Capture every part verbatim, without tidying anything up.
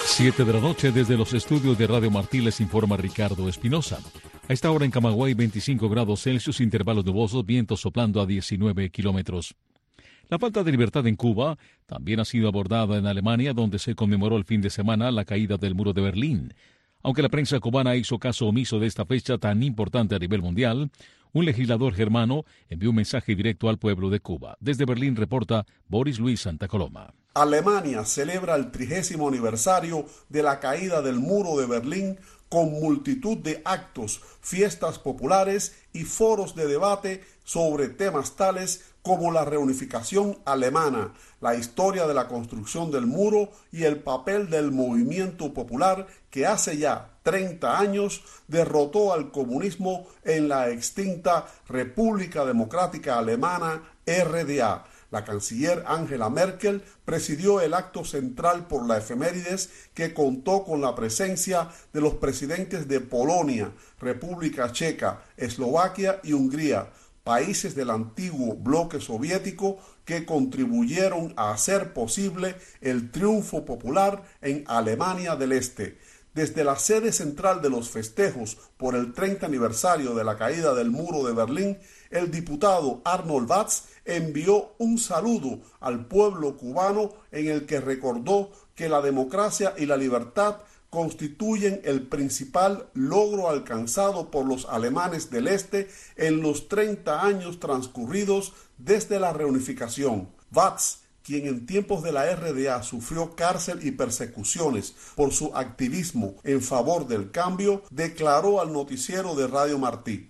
Siete de la noche desde los estudios de Radio Martí les informa Ricardo Espinosa. A esta hora en Camagüey veinticinco grados Celsius, intervalos nubosos, vientos soplando a diecinueve kilómetros. La falta de libertad en Cuba también ha sido abordada en Alemania, donde se conmemoró el fin de semana la caída del muro de Berlín. Aunque la prensa cubana hizo caso omiso de esta fecha tan importante a nivel mundial, un legislador germano envió un mensaje directo al pueblo de Cuba. Desde Berlín reporta Boris Luis Santa Coloma. Alemania celebra el trigésimo aniversario de la caída del muro de Berlín con multitud de actos, fiestas populares y foros de debate sobre temas tales como la reunificación alemana, la historia de la construcción del muro y el papel del movimiento popular que hace ya treinta años derrotó al comunismo en la extinta República Democrática Alemana, R D A. La canciller Angela Merkel presidió el acto central por la efemérides, que contó con la presencia de los presidentes de Polonia, República Checa, Eslovaquia y Hungría, países del antiguo bloque soviético que contribuyeron a hacer posible el triunfo popular en Alemania del Este. Desde la sede central de los festejos por el treinta aniversario de la caída del muro de Berlín, el diputado Arnold Watz envió un saludo al pueblo cubano en el que recordó que la democracia y la libertad constituyen el principal logro alcanzado por los alemanes del Este en los treinta años transcurridos desde la reunificación. Watz, quien en tiempos de la R D A sufrió cárcel y persecuciones por su activismo en favor del cambio, declaró al noticiero de Radio Martí: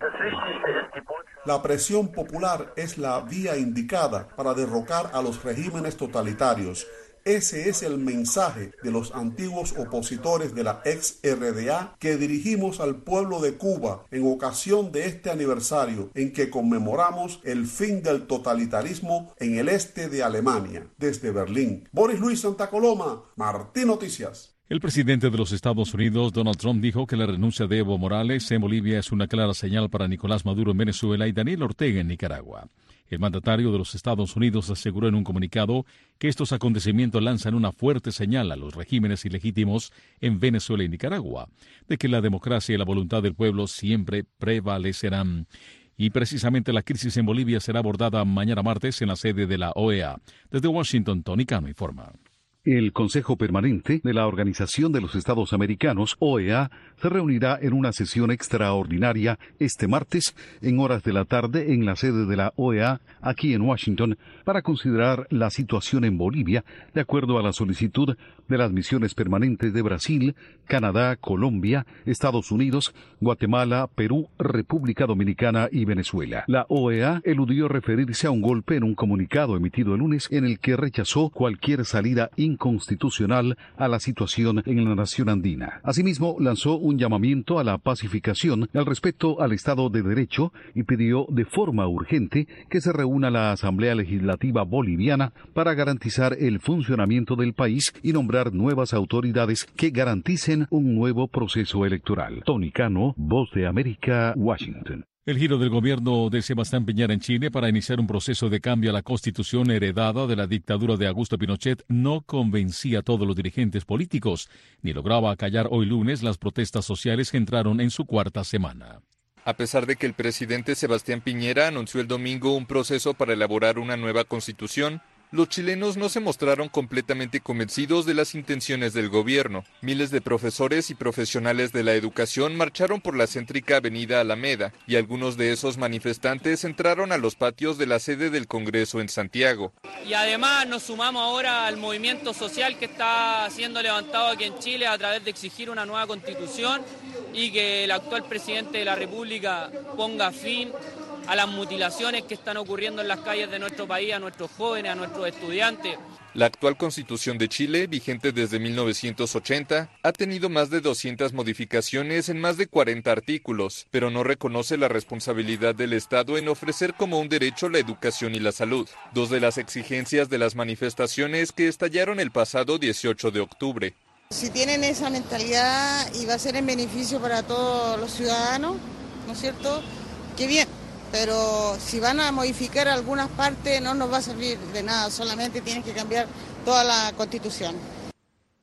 la presión popular es la vía indicada para derrocar a los regímenes totalitarios. Ese es el mensaje de los antiguos opositores de la ex R D A que dirigimos al pueblo de Cuba en ocasión de este aniversario en que conmemoramos el fin del totalitarismo en el este de Alemania. Desde Berlín, Boris Luis Santa Coloma, Martí Noticias. El presidente de los Estados Unidos, Donald Trump, dijo que la renuncia de Evo Morales en Bolivia es una clara señal para Nicolás Maduro en Venezuela y Daniel Ortega en Nicaragua. El mandatario de los Estados Unidos aseguró en un comunicado que estos acontecimientos lanzan una fuerte señal a los regímenes ilegítimos en Venezuela y Nicaragua, de que la democracia y la voluntad del pueblo siempre prevalecerán. Y precisamente la crisis en Bolivia será abordada mañana martes en la sede de la O E A. Desde Washington, Tony Cano informa. El Consejo Permanente de la Organización de los Estados Americanos, O E A, se reunirá en una sesión extraordinaria este martes en horas de la tarde en la sede de la O E A, aquí en Washington, para considerar la situación en Bolivia, de acuerdo a la solicitud de las misiones permanentes de Brasil, Canadá, Colombia, Estados Unidos, Guatemala, Perú, República Dominicana y Venezuela. La O E A eludió referirse a un golpe en un comunicado emitido el lunes en el que rechazó cualquier salida inconstitucional a la situación en la nación andina. Asimismo, lanzó un llamamiento a la pacificación, al respeto al Estado de Derecho y pidió de forma urgente que se reúna la Asamblea Legislativa Boliviana para garantizar el funcionamiento del país y nombrar nuevas autoridades que garanticen un nuevo proceso electoral. Tony Cano, Voz de América, Washington. El giro del gobierno de Sebastián Piñera en Chile para iniciar un proceso de cambio a la constitución heredada de la dictadura de Augusto Pinochet no convencía a todos los dirigentes políticos, ni lograba acallar hoy lunes las protestas sociales que entraron en su cuarta semana. A pesar de que el presidente Sebastián Piñera anunció el domingo un proceso para elaborar una nueva constitución, los chilenos no se mostraron completamente convencidos de las intenciones del gobierno. Miles de profesores y profesionales de la educación marcharon por la céntrica avenida Alameda y algunos de esos manifestantes entraron a los patios de la sede del Congreso en Santiago. Y además nos sumamos ahora al movimiento social que está siendo levantado aquí en Chile a través de exigir una nueva constitución y que el actual presidente de la República ponga fin a las mutilaciones que están ocurriendo en las calles de nuestro país, a nuestros jóvenes, a nuestros estudiantes. La actual Constitución de Chile, vigente desde mil novecientos ochenta, ha tenido más de doscientas modificaciones en más de cuarenta artículos, pero no reconoce la responsabilidad del Estado en ofrecer como un derecho la educación y la salud, dos de las exigencias de las manifestaciones que estallaron el pasado dieciocho de octubre. Si tienen esa mentalidad y va a ser en beneficio para todos los ciudadanos, ¿no es cierto?, qué bien. Pero si van a modificar algunas partes no nos va a servir de nada, solamente tienen que cambiar toda la Constitución.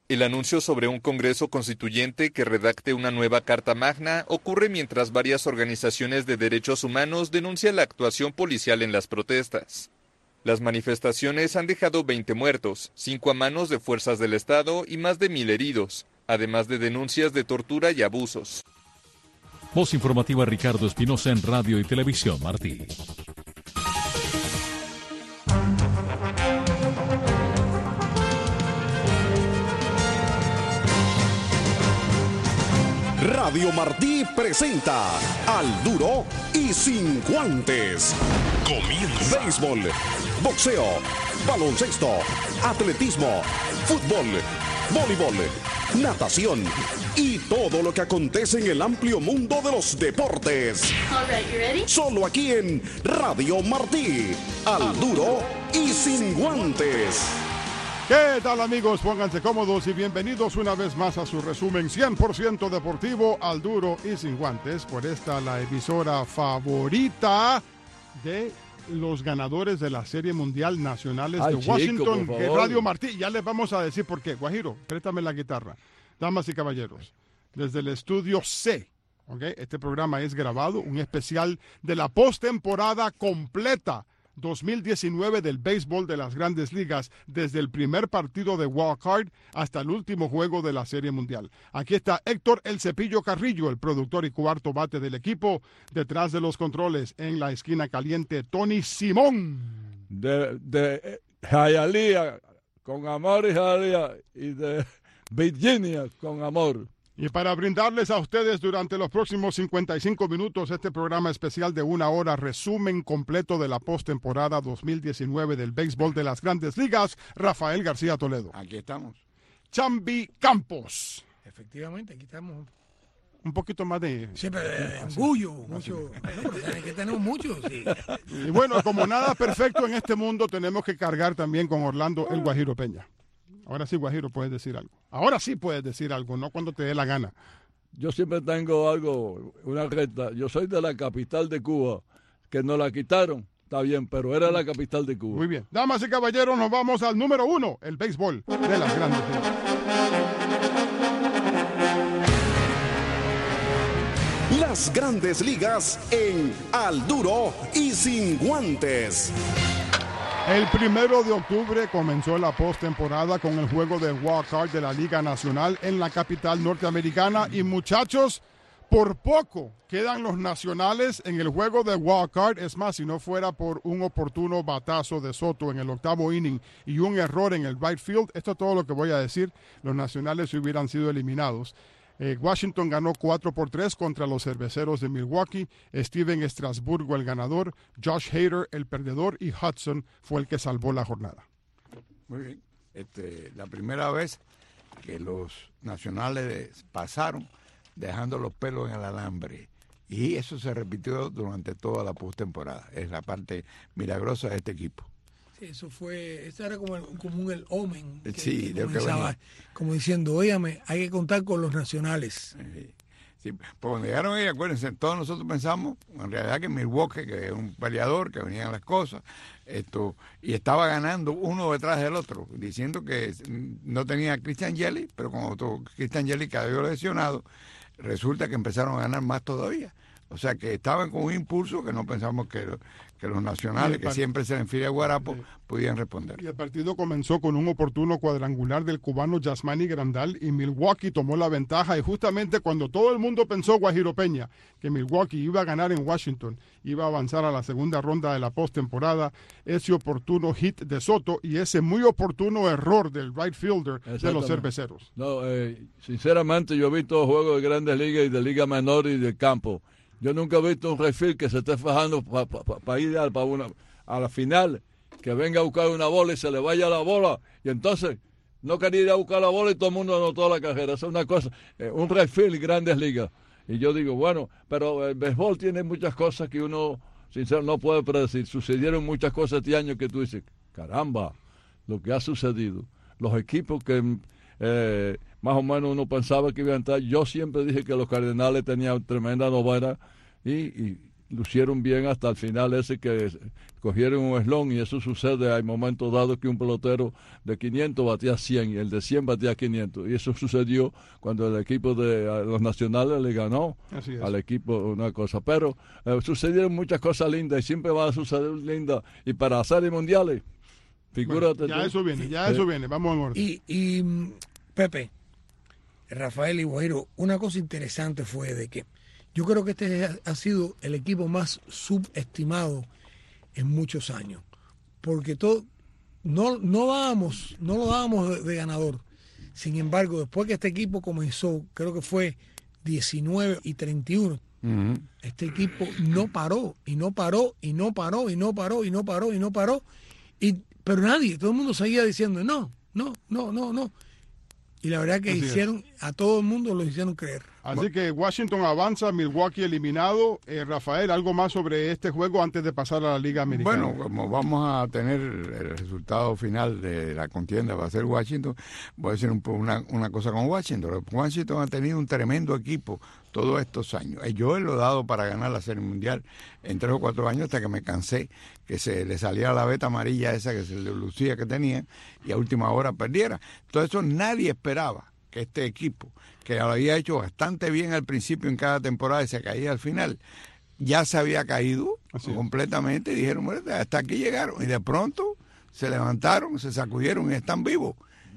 El anuncio sobre un Congreso Constituyente que redacte una nueva Carta Magna ocurre mientras varias organizaciones de derechos humanos denuncian la actuación policial en las protestas. Las manifestaciones han dejado veinte muertos, cinco a manos de fuerzas del Estado y más de mil heridos, además de denuncias de tortura y abusos. Voz informativa Ricardo Espinosa en Radio y Televisión Martí. Radio Martí presenta Al Duro y Sin Guantes. Comienza. Béisbol, boxeo, baloncesto, atletismo, fútbol, voleibol, natación y todo lo que acontece en el amplio mundo de los deportes. All right, you ready? Solo aquí en Radio Martí. Al Duro y Sin Guantes. ¿Qué tal, amigos? Pónganse cómodos y bienvenidos una vez más a su resumen cien por ciento deportivo Al Duro y Sin Guantes, por esta la emisora favorita de los ganadores de la Serie Mundial Nacionales Ay, de chico, Washington, por que favor. Radio Martí. Ya les vamos a decir por qué. Guajiro, préstame la guitarra. Damas y caballeros, desde el estudio C, ¿okay? Este programa es grabado, un especial de la postemporada completa dos mil diecinueve del béisbol de las Grandes Ligas, desde el primer partido de Wild Card hasta el último juego de la Serie Mundial. Aquí está Héctor El Cepillo Carrillo, el productor y cuarto bate del equipo. Detrás de los controles, en la esquina caliente, Tony Simón. De, de Hialeah con amor y Hialeah, y de Virginia con amor. Y para brindarles a ustedes durante los próximos cincuenta y cinco minutos este programa especial de una hora, resumen completo de la postemporada dos mil diecinueve del béisbol de las Grandes Ligas, Rafael García Toledo. Aquí estamos. Chambi Campos. Efectivamente, aquí estamos. Un poquito más de... Siempre eh, orgullo, mucho. Bueno, pero que tenemos muchos. Sí. Y bueno, como nada perfecto en este mundo, tenemos que cargar también con Orlando el Guajiro Peña. Ahora sí, Guajiro, puedes decir algo. Ahora sí puedes decir algo, no cuando te dé la gana. Yo siempre tengo algo, una recta. Yo soy de la capital de Cuba, que nos la quitaron, está bien, pero era la capital de Cuba. Muy bien. Damas y caballeros, nos vamos al número uno, el béisbol de las Grandes Ligas. Las Grandes Ligas en Al Duro y Sin Guantes. El primero de octubre comenzó la postemporada con el juego de Wild Card de la Liga Nacional en la capital norteamericana. Y muchachos, por poco quedan los nacionales en el juego de Wild Card. Es más, si no fuera por un oportuno batazo de Soto en el octavo inning y un error en el right field, esto es todo lo que voy a decir, los nacionales hubieran sido eliminados. Eh, Washington ganó cuatro por tres contra los Cerveceros de Milwaukee. Steven Strasburgo el ganador, Josh Hader el perdedor y Hudson fue el que salvó la jornada. Muy bien. Este, la primera vez que los nacionales pasaron dejando los pelos en el alambre. Y eso se repitió durante toda la postemporada. Es la parte milagrosa de este equipo. Sí, eso fue, eso era como, el, como un el omen. Que, sí, que de comenzaba, que como diciendo, óigame, hay que contar con los nacionales. Sí, sí. Pues cuando llegaron ahí, acuérdense, todos nosotros pensamos, en realidad, que Milwaukee, que es un peleador, que venían las cosas, esto, y estaba ganando uno detrás del otro, diciendo que no tenía a Christian Yelich, pero como Christian Yelich cayó lesionado, resulta que empezaron a ganar más todavía. O sea que estaban con un impulso que no pensamos que, que los nacionales, que siempre se les a Guarapo, sí, podían responder. Y el partido comenzó con un oportuno cuadrangular del cubano Yasmani Grandal y Milwaukee tomó la ventaja. Y justamente cuando todo el mundo pensó, Guajiro Peña, que Milwaukee iba a ganar en Washington, iba a avanzar a la segunda ronda de la postemporada, ese oportuno hit de Soto y ese muy oportuno error del right fielder de los Cerveceros. No, eh, sinceramente yo he visto juegos de Grandes Ligas y de Liga Menor y del campo. Yo nunca he visto un refil que se esté fajando para pa, pa, pa ir a, pa una, a la final, que venga a buscar una bola y se le vaya la bola, y entonces no quería ir a buscar la bola y todo el mundo anotó la carrera. Eso es una cosa, eh, un refil y Grandes Ligas. Y yo digo, bueno, pero el béisbol tiene muchas cosas que uno, sinceramente, no puede predecir. Sucedieron muchas cosas este año que tú dices, caramba, lo que ha sucedido. Los equipos que... Eh, más o menos uno pensaba que iba a entrar. Yo siempre dije que los Cardenales tenían tremenda novela y, y lucieron bien hasta el final ese que cogieron un slon, y eso sucede, hay momentos dados que un pelotero de quinientos batía cien y el de cien batía quinientos, y eso sucedió cuando el equipo de los nacionales le ganó al equipo una cosa, pero eh, sucedieron muchas cosas lindas y siempre van a suceder lindas, y para series mundiales, figúrate. Bueno, ya eso viene, ya eso viene, vamos en orden. Y, y Pepe, Rafael y Guajiro, una cosa interesante fue de que yo creo que este ha sido el equipo más subestimado en muchos años, porque todo no no dábamos no lo dábamos de, de ganador. Sin embargo, después que este equipo comenzó, creo que fue diecinueve y treinta y uno, uh-huh. Este equipo no paró y no paró y no paró y no paró y no paró y no paró y pero nadie, todo el mundo seguía diciendo no, no, no, no, no. Y la verdad que Así hicieron, es. a todo el mundo lo hicieron creer. Así que Washington avanza, Milwaukee eliminado. Eh, Rafael, ¿algo más sobre este juego antes de pasar a la Liga Americana? Bueno, como vamos a tener el resultado final de la contienda, va a ser Washington, voy a decir un, una, una cosa con Washington. Washington ha tenido un tremendo equipo todos estos años. Yo lo he dado para ganar la Serie Mundial en tres o cuatro años hasta que me cansé, que se le saliera la veta amarilla esa que se le lucía que tenía y a última hora perdiera. Entonces eso nadie esperaba que este equipo, que lo había hecho bastante bien al principio en cada temporada y se caía al final, ya se había caído Así completamente, y dijeron, bueno, hasta aquí llegaron, y de pronto se levantaron, se sacudieron y están vivos,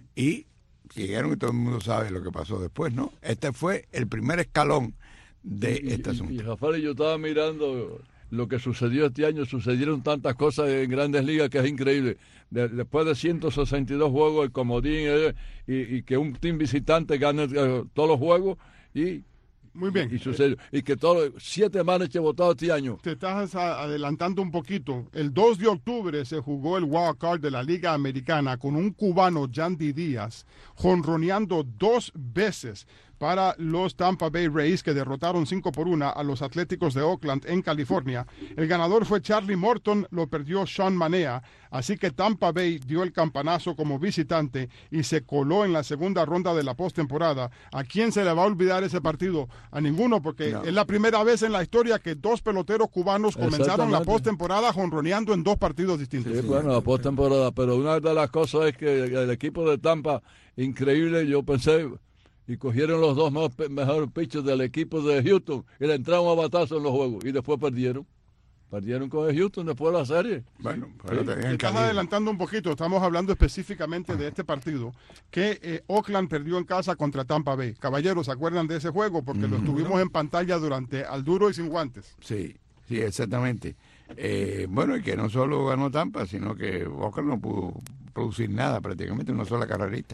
y siguieron, y todo el mundo sabe lo que pasó después, ¿no? Este fue el primer escalón de y, este y, asunto. Y Rafael, yo estaba mirando lo que sucedió este año, sucedieron tantas cosas en Grandes Ligas que es increíble. De, después de ciento sesenta y dos juegos, el comodín, eh, y, y que un team visitante gane eh, todos los juegos, y muy bien. Y, sucedió, y que todos siete managers votados este año. Te estás adelantando un poquito. El dos de octubre se jugó el wild card de la Liga Americana con un cubano, Yandy Díaz, jonroneando dos veces para los Tampa Bay Rays, que derrotaron cinco por una a los Atléticos de Oakland en California. El ganador fue Charlie Morton, lo perdió Sean Manea, así que Tampa Bay dio el campanazo como visitante y se coló en la segunda ronda de la postemporada. ¿A quién se le va a olvidar ese partido? A ninguno, porque no. Es la primera vez en la historia que dos peloteros cubanos comenzaron la postemporada jonroneando en dos partidos distintos. Sí, bueno, la postemporada, pero una de las cosas es que el equipo de Tampa, increíble, yo pensé, y cogieron los dos mejores mejor pitchers del equipo de Houston y le entraron a batazo en los juegos y después perdieron. Perdieron con el Houston después de la serie. Bueno, pero sí. Te estás adelantando un poquito. Estamos hablando específicamente de este partido que eh, Oakland perdió en casa contra Tampa Bay. Caballeros, ¿se acuerdan de ese juego? Porque mm-hmm. lo estuvimos en pantalla durante al duro y sin guantes. Sí, sí, exactamente. Eh, bueno, y que no solo ganó Tampa, sino que Oakland no pudo producir nada, prácticamente una sola carrerita.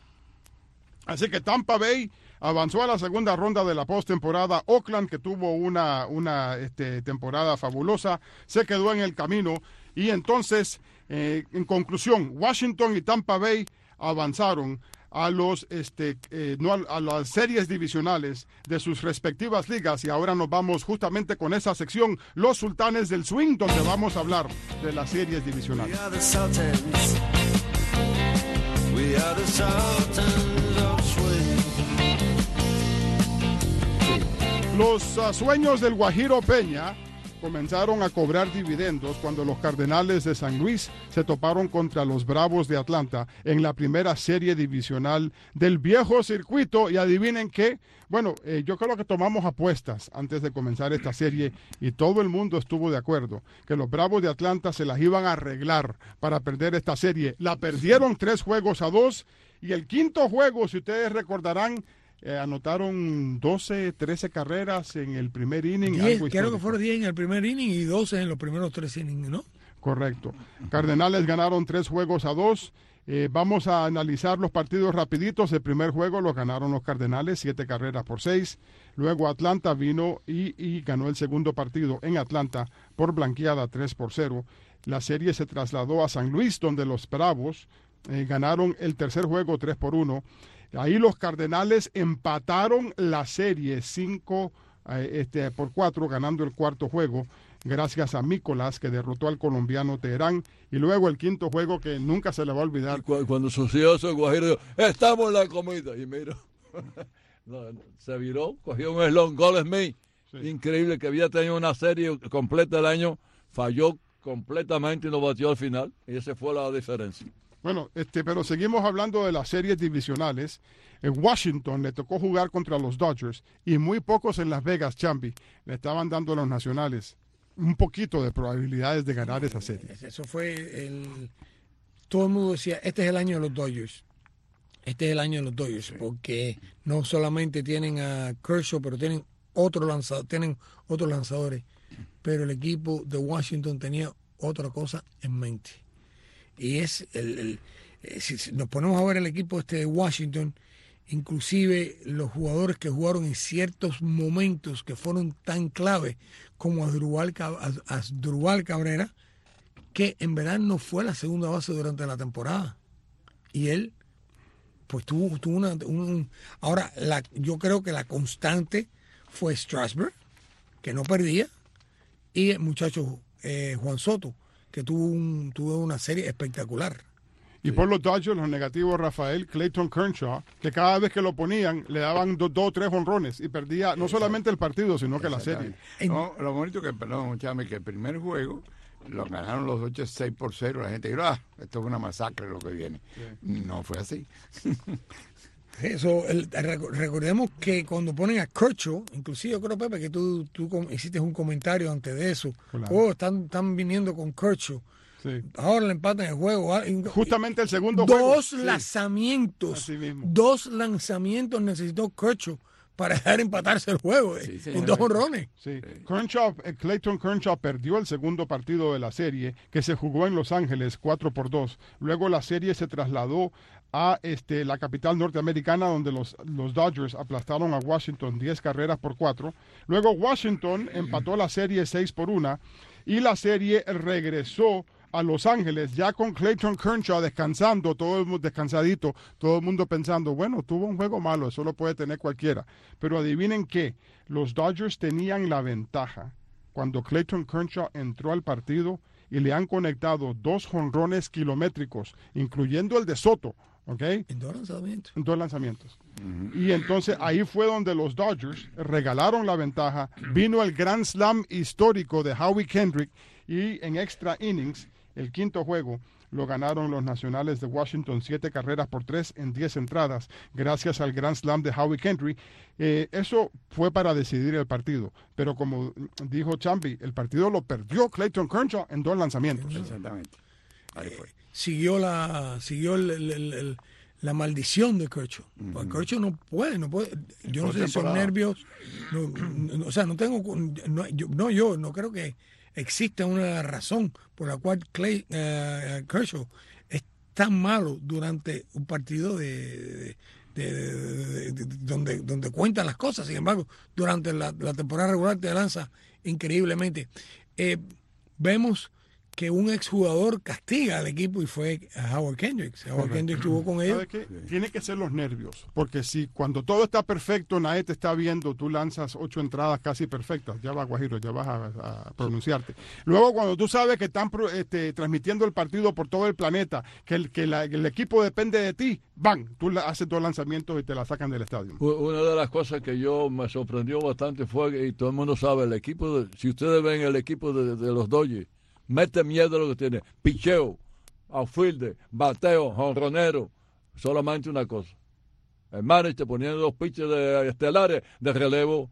Así que Tampa Bay avanzó a la segunda ronda de la postemporada. Oakland, que tuvo una, una este, temporada fabulosa, se quedó en el camino. Y entonces, eh, en conclusión, Washington y Tampa Bay avanzaron a los este eh, no a, a las series divisionales de sus respectivas ligas. Y ahora nos vamos justamente con esa sección, los Sultanes del Swing, donde vamos a hablar de las series divisionales. We are the Sultans. We are the Sultans. Los uh, sueños del Guajiro Peña comenzaron a cobrar dividendos cuando los Cardenales de San Luis se toparon contra los Bravos de Atlanta en la primera serie divisional del viejo circuito. Y adivinen qué, bueno, eh, yo creo que tomamos apuestas antes de comenzar esta serie y todo el mundo estuvo de acuerdo que los Bravos de Atlanta se las iban a arreglar para perder esta serie. La perdieron tres juegos a dos, y el quinto juego, si ustedes recordarán, Eh, anotaron doce, trece carreras en el primer inning. diez, creo que fueron diez en el primer inning y doce en los primeros tres innings, ¿no? Correcto. Cardenales ganaron tres juegos a dos. Eh, vamos a analizar los partidos rapiditos. El primer juego lo ganaron los Cardenales, siete carreras por seis. Luego Atlanta vino y, y ganó el segundo partido en Atlanta por blanqueada tres por cero. La serie se trasladó a San Luis, donde los Bravos eh, ganaron el tercer juego tres por uno. Ahí los Cardenales empataron la serie cinco eh, este, por cuatro, ganando el cuarto juego, gracias a Mícolas, que derrotó al colombiano Teherán. Y luego el quinto juego, que nunca se le va a olvidar. Cu- cuando sucedió eso, el Guajiro dijo, estamos en la comida. Y mira, no, se viró, cogió un slon, goal es me. Sí. Sí. Increíble que había tenido una serie completa el año, falló completamente y no batió al final. Y esa fue la diferencia. Bueno, este, pero seguimos hablando de las series divisionales. En Washington le tocó jugar contra los Dodgers y muy pocos en Las Vegas, Chambi, le estaban dando a los nacionales un poquito de probabilidades de ganar esa serie. Eso fue el... Todo el mundo decía, este es el año de los Dodgers. Este es el año de los Dodgers, porque no solamente tienen a Kershaw, pero tienen otro lanzador, tienen otros lanzadores. Pero el equipo de Washington tenía otra cosa en mente. Y es el, el, el si nos ponemos a ver el equipo este de Washington, inclusive los jugadores que jugaron en ciertos momentos que fueron tan clave como Asdrúbal, Asdrúbal Cabrera, que en verdad no fue la segunda base durante la temporada. Y él, pues tuvo, tuvo una... Un, ahora, la, yo creo que la constante fue Strasburg, que no perdía, y el muchacho eh, Juan Soto, que tuvo, un, tuvo una serie espectacular. Y por los Dodgers, los negativos, Rafael, Clayton Kershaw, que cada vez que lo ponían le daban dos o tres honrones y perdía no solamente el partido, sino que la serie. No, lo bonito que, perdón, Chame, que el primer juego lo ganaron los Dodgers seis por cero. La gente dijo, ah, esto es una masacre lo que viene. Sí. No fue así. Eso, el, recordemos que cuando ponen a Kershaw, inclusive yo creo, Pepe, que tú, tú hiciste un comentario antes de eso. Claro. Oh, están, están viniendo con Kershaw. Sí. Ahora le empatan el juego. Justamente el segundo dos juego. Dos lanzamientos. Sí. Dos lanzamientos necesitó Kershaw para dejar empatarse el juego. Sí, sí, en dos honrones. Sí. Kershaw, Clayton Kershaw perdió el segundo partido de la serie, que se jugó en Los Ángeles cuatro por dos. Luego la serie se trasladó a este, la capital norteamericana, donde los, los Dodgers aplastaron a Washington diez carreras por cuatro. Luego Washington empató la serie seis por uno y la serie regresó a Los Ángeles, ya con Clayton Kershaw descansando, todo el mundo descansadito, todo el mundo pensando, bueno, tuvo un juego malo, eso lo puede tener cualquiera. Pero adivinen qué, los Dodgers tenían la ventaja cuando Clayton Kershaw entró al partido y le han conectado dos jonrones kilométricos, incluyendo el de Soto, ¿ok? En dos lanzamientos. En dos lanzamientos. Uh-huh. Y entonces ahí fue donde los Dodgers regalaron la ventaja, vino el Grand Slam histórico de Howie Kendrick y en extra innings, el quinto juego, lo ganaron los Nacionales de Washington, siete carreras por tres en diez entradas, gracias al Grand Slam de Howie Kendrick. Eh, eso fue para decidir el partido, pero como dijo Chambi, el partido lo perdió Clayton Kershaw en dos lanzamientos. Exactamente. Ahí fue. Eh, siguió la siguió el, el, el, el, la maldición de Kershaw. Mm-hmm. Pues Kershaw no puede, no puede. Yo no sé si son nervios. No, no, o sea, no tengo. No yo, no, yo no creo que existe una razón por la cual Clay, uh, Kershaw es tan malo durante un partido de, de, de, de, de, de donde, donde cuentan las cosas. Sin embargo, durante la, la temporada regular te lanza increíblemente. Eh, vemos que un exjugador castiga al equipo y fue a Howard Kendrick. Howard Kendrick estuvo con ellos. ¿Sabe qué? Tiene que ser los nervios, porque si cuando todo está perfecto, nadie te está viendo, tú lanzas ocho entradas casi perfectas, ya va Guajiro, ya vas a, a pronunciarte. Luego cuando tú sabes que están este, transmitiendo el partido por todo el planeta, que el, que la, el equipo depende de ti, ¡bang! Tú haces dos lanzamientos y te la sacan del estadio. Una de las cosas que yo me sorprendió bastante fue, y todo el mundo sabe, el equipo, de, si ustedes ven el equipo de, de los Dodgers, mete miedo a lo que tiene. Picheo, outfielder, bateo, jonronero. Solamente una cosa. El manager poniendo dos pitches de estelares de relevo.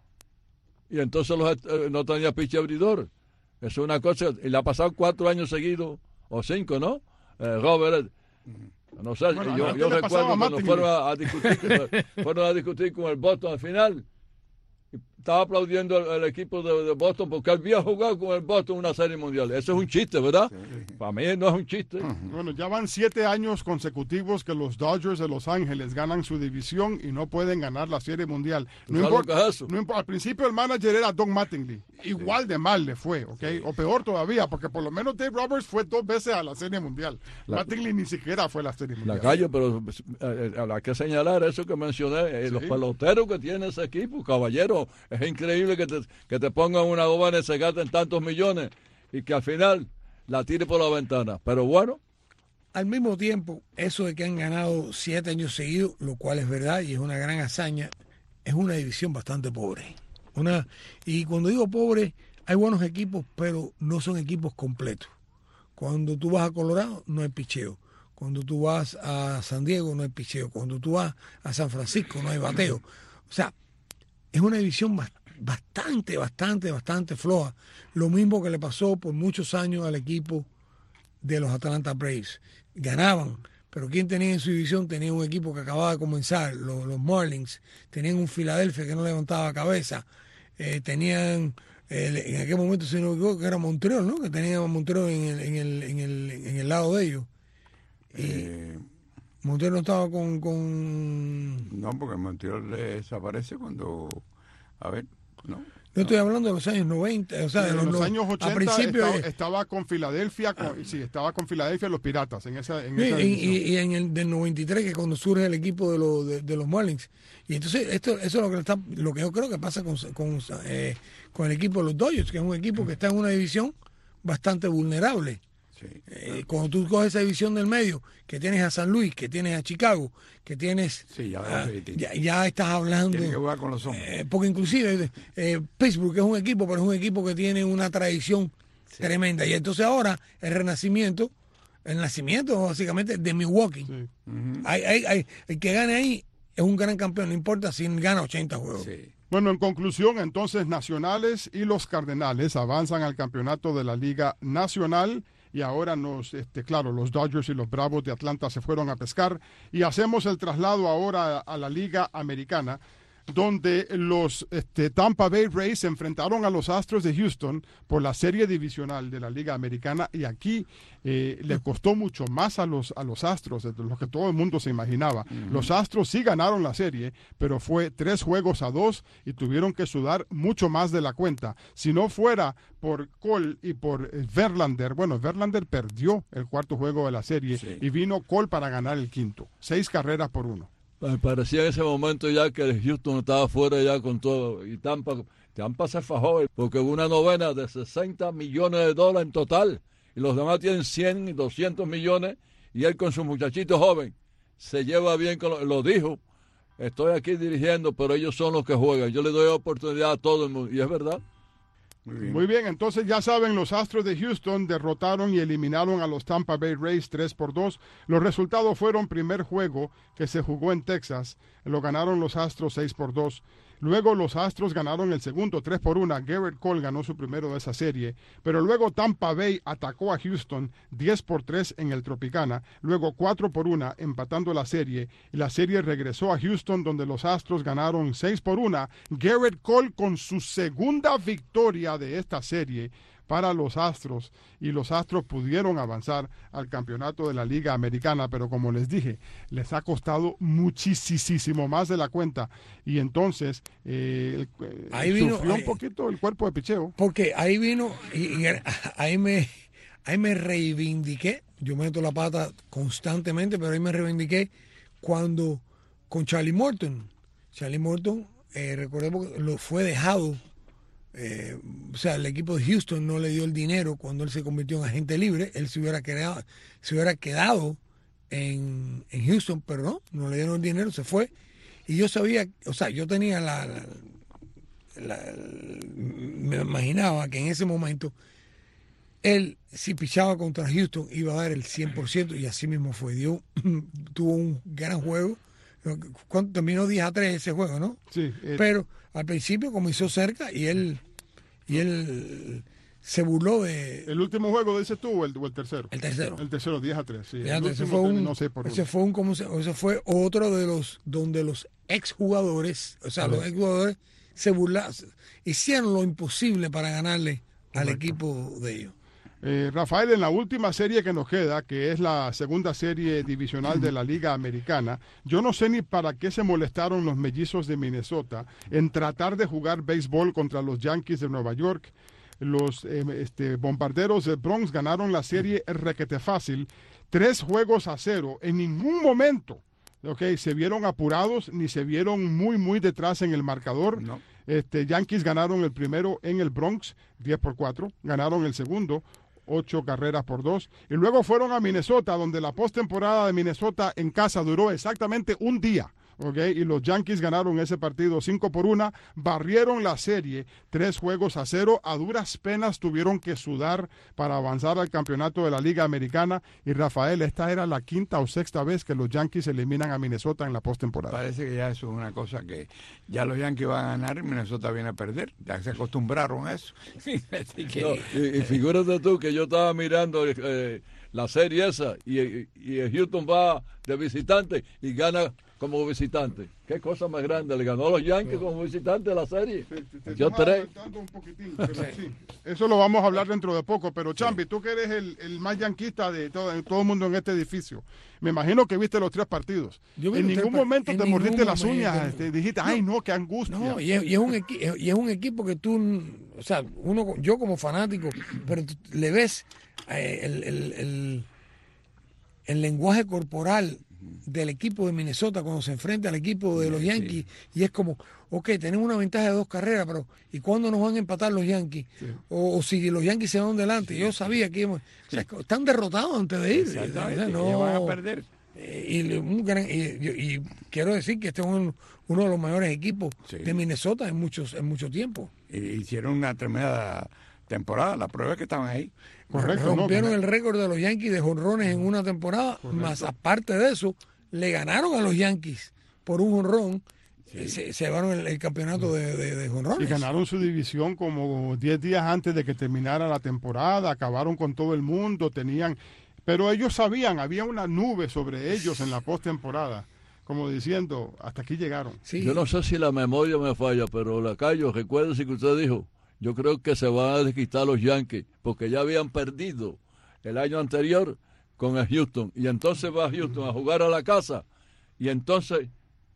Y entonces los, eh, no tenía pitch abridor. Eso es una cosa. Y le ha pasado cuatro años seguidos, o cinco, ¿no? Eh, Robert. No sé, bueno, yo, yo recuerdo cuando fueron a, a discutir, fueron a discutir con el Boston al final. Estaba aplaudiendo al, al equipo de, de Boston porque él había jugado con el Boston una serie mundial. Eso es un chiste, ¿verdad? Sí. Para mí no es un chiste. Uh-huh. Bueno, ya van siete años consecutivos que los Dodgers de Los Ángeles ganan su división y no pueden ganar la serie mundial. No importa, es eso? No importa. Al principio el manager era Don Mattingly. Igual sí. de mal le fue, ¿ok? Sí. O peor todavía, porque por lo menos Dave Roberts fue dos veces a la serie mundial. La, Mattingly ni siquiera fue a la serie mundial. La callo, pero eh, hay que señalar eso que mencioné. Eh, sí. Los peloteros que tiene ese equipo, caballero, es increíble que te, que te pongan una goma y se gasten tantos millones y que al final la tire por la ventana. Pero bueno. Al mismo tiempo, eso de que han ganado siete años seguidos, lo cual es verdad y es una gran hazaña, es una división bastante pobre. Una, y cuando digo pobre, hay buenos equipos, pero no son equipos completos. Cuando tú vas a Colorado, no hay picheo. Cuando tú vas a San Diego, no hay picheo. Cuando tú vas a San Francisco, no hay bateo. O sea, es una división bastante, bastante, bastante floja. Lo mismo que le pasó por muchos años al equipo de los Atlanta Braves. Ganaban, pero ¿quién tenía en su división? Tenía un equipo que acababa de comenzar, los, los Marlins. Tenían un Philadelphia que no levantaba cabeza. Eh, tenían... El, en aquel momento, si no me equivoco, que era Montreal, ¿no? Que tenía Montreal en el, en el, en el, en el lado de ellos. Y eh, Montreal no estaba con, con... No, porque Montreal desaparece cuando... A ver, ¿no? Yo estoy hablando de los años noventa, o sea, sí, de los, los años ochenta, a principio estaba, de... estaba con Filadelfia, con, ah. sí, estaba con Filadelfia los Piratas en esa, en sí, esa y, y, y en el del noventa y tres, que cuando surge el equipo de, lo, de, de los Marlins. Y entonces esto eso es lo que está, lo que yo creo que pasa con, con, eh, con el equipo de los Dodgers, que es un equipo que está en una división bastante vulnerable. Sí. Eh, cuando tú coges esa división del medio, que tienes a San Luis, que tienes a Chicago, que tienes... Sí, ya, ah, ya, ya estás hablando... Tienes que jugar con los hombres. Eh, porque inclusive eh, Pittsburgh es un equipo, pero es un equipo que tiene una tradición sí. tremenda. Y entonces ahora el renacimiento, el nacimiento básicamente de Milwaukee. Sí. Uh-huh. hay, hay, hay, el que gane ahí es un gran campeón, no importa si gana ochenta juegos. Sí. Bueno, en conclusión, entonces, Nacionales y los Cardenales avanzan al campeonato de la Liga Nacional. Y ahora nos, este, claro, los Dodgers y los Bravos de Atlanta se fueron a pescar. Y hacemos el traslado ahora a, a la Liga Americana, donde los este, Tampa Bay Rays se enfrentaron a los Astros de Houston por la serie divisional de la Liga Americana. Y aquí eh, le costó mucho más a los, a los Astros de lo que todo el mundo se imaginaba. Uh-huh. Los Astros sí ganaron la serie, pero fue tres juegos a dos y tuvieron que sudar mucho más de la cuenta. Si no fuera por Cole y por Verlander, bueno, Verlander perdió el cuarto juego de la serie sí. y vino Cole para ganar el quinto. Seis carreras por uno. Me parecía en ese momento ya que Houston estaba fuera ya con todo. Y Tampa, Tampa se fajó porque hubo una novena de sesenta millones de dólares en total. Y los demás tienen cien y doscientos millones. Y él con su muchachito joven se lleva bien con lo, lo dijo. Estoy aquí dirigiendo, pero ellos son los que juegan. Yo le doy oportunidad a todo el mundo. Y es verdad. Muy bien. Muy bien, entonces ya saben, los Astros de Houston derrotaron y eliminaron a los Tampa Bay Rays tres por dos. Los resultados fueron: primer juego que se jugó en Texas, lo ganaron los Astros seis por dos. Luego los Astros ganaron el segundo tres por uno. Garrett Cole ganó su primero de esa serie. Pero luego Tampa Bay atacó a Houston diez por tres en el Tropicana. Luego cuatro por uno empatando la serie. Y la serie regresó a Houston, donde los Astros ganaron seis por uno. Garrett Cole con su segunda victoria de esta serie para los Astros, y los Astros pudieron avanzar al campeonato de la Liga Americana, pero como les dije, les ha costado muchísimo más de la cuenta, y entonces eh, ahí vino, sufrió ahí, un poquito el cuerpo de picheo. Porque ahí vino, y, y ahí me ahí me reivindiqué, yo meto la pata constantemente, pero ahí me reivindiqué cuando con Charlie Morton, Charlie Morton, eh, recordemos que lo fue dejado. Eh, o sea, el equipo de Houston no le dio el dinero cuando él se convirtió en agente libre. Él se hubiera quedado, se hubiera quedado en, en Houston, pero no, no le dieron el dinero, se fue. Y yo sabía, o sea, yo tenía la, la, la, la me imaginaba que en ese momento él, si pichaba contra Houston, iba a dar el cien por ciento, y así mismo fue. Dio, tuvo un gran juego. Terminó diez a tres ese juego, ¿no? Sí. Eh, pero al principio comenzó cerca y él y él se burló de... ¿El último juego dices tú o el, o el tercero? El tercero. El tercero, diez a tres, sí. El ese fue un, no sé por ese fue un como ese fue otro de los donde los exjugadores, o sea, los exjugadores se burlaron, hicieron lo imposible para ganarle Correcto. Al equipo de ellos. Eh, Rafael, en la última serie que nos queda, que es la segunda serie divisional de la Liga Americana, yo no sé ni para qué se molestaron los mellizos de Minnesota en tratar de jugar béisbol contra los Yankees de Nueva York. Los eh, este, bombarderos del Bronx ganaron la serie requete fácil, tres juegos a cero. En ningún momento okay, se vieron apurados ni se vieron muy, muy detrás en el marcador. No. Este, Yankees ganaron el primero en el Bronx, diez por cuatro. Ganaron el segundo, ocho carreras por dos, y luego fueron a Minnesota, donde la postemporada de Minnesota en casa duró exactamente un día, Okay, y los Yankees ganaron ese partido cinco por una, barrieron la serie tres juegos a cero, a duras penas tuvieron que sudar para avanzar al campeonato de la Liga Americana. Y Rafael, esta era la quinta o sexta vez que los Yankees eliminan a Minnesota en la postemporada. Parece que ya eso es una cosa que ya los Yankees van a ganar y Minnesota viene a perder, ya se acostumbraron a eso. Así que... no, y, y figúrate tú que yo estaba mirando eh, la serie esa y, y, y Houston va de visitante y gana como visitante. Qué cosa más grande, le ganó a los Yankees como visitante de la serie. Sí, te, te yo tres. Un poquitín, pero sí. Eso lo vamos a hablar dentro de poco, pero Chambi, tú que eres el, el más yanquista de todo, todo el mundo en este edificio, me imagino que viste los tres partidos. En ningún momento te mordiste las uñas, te dijiste, ay no, qué angustia. No, y es, y es un equi- y es un equipo que tú, o sea, uno, yo como fanático, pero tú le ves eh, el, el, el, el lenguaje corporal del equipo de Minnesota cuando se enfrenta al equipo de los Yankees, sí. Y es como, ok, tenemos una ventaja de dos carreras, pero ¿y cuándo nos van a empatar los Yankees? Sí. O, o si los Yankees se van delante, sí. Yo sabía que íbamos, sí. O sea, están derrotados antes de ir, o sea, no van a perder. Eh, y, un gran, y, y, y quiero decir que este es un, uno de los mayores equipos sí. de Minnesota en muchos en mucho tiempo. Y hicieron una tremenda temporada, la prueba es que estaban ahí. Correcto, rompieron no, el récord de los Yankees de jonrones en una temporada, correcto. Más aparte de eso, le ganaron a los Yankees por un jonrón, sí. se, se llevaron el, el campeonato de, de, de jonrones. Y ganaron su división como diez días antes de que terminara la temporada, acabaron con todo el mundo, tenían, pero ellos sabían, había una nube sobre ellos en la postemporada, como diciendo, hasta aquí llegaron. Sí. Yo no sé si la memoria me falla, pero Lacayo, recuérdese que usted dijo, yo creo que se van a desquitar los Yankees, porque ya habían perdido el año anterior con el Houston, y entonces va a Houston a jugar a la casa, y entonces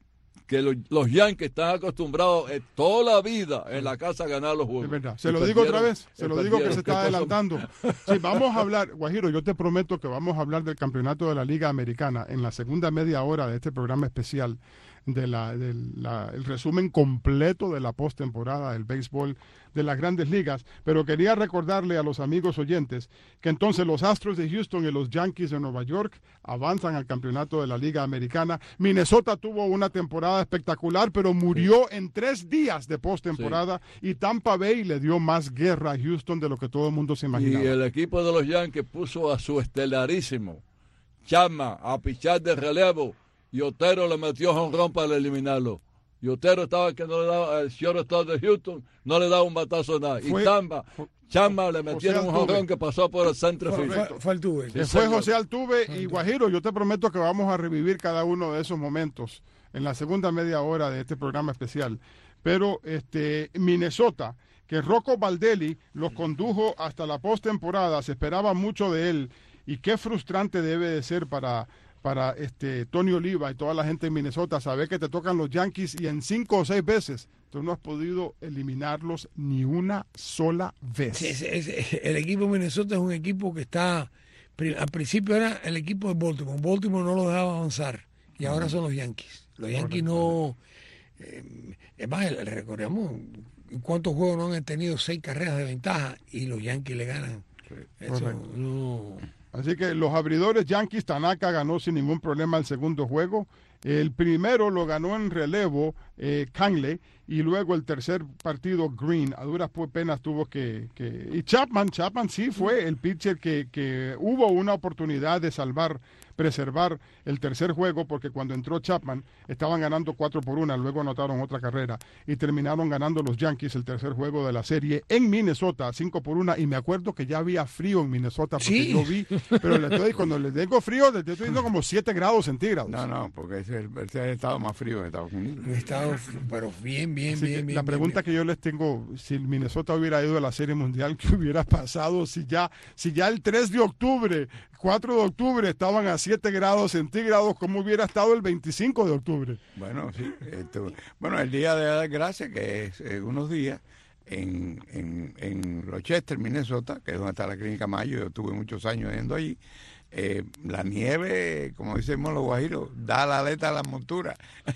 que los, los Yankees están acostumbrados eh, toda la vida en la casa a ganar los juegos. Es verdad, se lo digo otra vez, se lo digo que se está adelantando. Sí, vamos a hablar, Guajiro, yo te prometo que vamos a hablar del campeonato de la Liga Americana en la segunda media hora de este programa especial, de la, de la, el resumen completo de la postemporada del béisbol de las Grandes Ligas, pero quería recordarle a los amigos oyentes que entonces los Astros de Houston y los Yankees de Nueva York avanzan al campeonato de la Liga Americana. Minnesota tuvo una temporada espectacular, pero murió sí. en tres días de postemporada, sí. y Tampa Bay le dio más guerra a Houston de lo que todo el mundo se imaginaba. Y el equipo de los Yankees puso a su estelarísimo Chapman a pichar de relevo, y Otero le metió jonrón para eliminarlo. Y Otero estaba que no le daba, el shortstop de Houston no le daba un batazo a nada. Fue, y Tamba, Chamba le metieron un jonrón que pasó por el centro fue, field. Fue, fue Altuve. Sí, fue José Altuve y Guajiro. Yo te prometo que vamos a revivir cada uno de esos momentos en la segunda media hora de este programa especial. Pero este Minnesota, que Rocco Baldelli los condujo hasta la postemporada, se esperaba mucho de él. Y qué frustrante debe de ser para... para este Tony Oliva y toda la gente en Minnesota, saber que te tocan los Yankees y en cinco o seis veces tú no has podido eliminarlos ni una sola vez. Sí, es, es, el equipo de Minnesota es un equipo que está, al principio era el equipo de Baltimore, Baltimore no lo dejaba avanzar y ahora mm. son los Yankees. Los Yankees no, eh, es más, recordemos cuántos juegos no han tenido seis carreras de ventaja y los Yankees le ganan. Sí. Eso no... Así que los abridores Yankees, Tanaka ganó sin ningún problema el segundo juego. El primero lo ganó en relevo eh, Cangle, y luego el tercer partido Green. A duras penas tuvo que, que... Y Chapman, Chapman sí fue el pitcher que, que hubo una oportunidad de salvar, preservar el tercer juego, porque cuando entró Chapman estaban ganando cuatro por una, luego anotaron otra carrera y terminaron ganando los Yankees el tercer juego de la serie en Minnesota, cinco por una, y me acuerdo que ya había frío en Minnesota, porque sí. Yo vi, pero le estoy, cuando les digo frío, les estoy diciendo como siete grados centígrados. No, no, porque es el, es el estado más frío de Estados Unidos. Un estado, pero bien, bien, Así bien, bien. La pregunta bien, que yo les tengo, si Minnesota hubiera ido a la Serie Mundial, ¿qué hubiera pasado si ya, si ya el tres de octubre, cuatro de octubre estaban a siete grados centígrados, ¿cómo hubiera estado el veinticinco de octubre? Bueno, sí. Esto, bueno, el día de la desgracia, que es eh, unos días, en, en, en Rochester, Minnesota, que es donde está la Clínica Mayo, yo estuve muchos años yendo allí, eh, la nieve, como decimos los guajiros, da la aleta a la montura.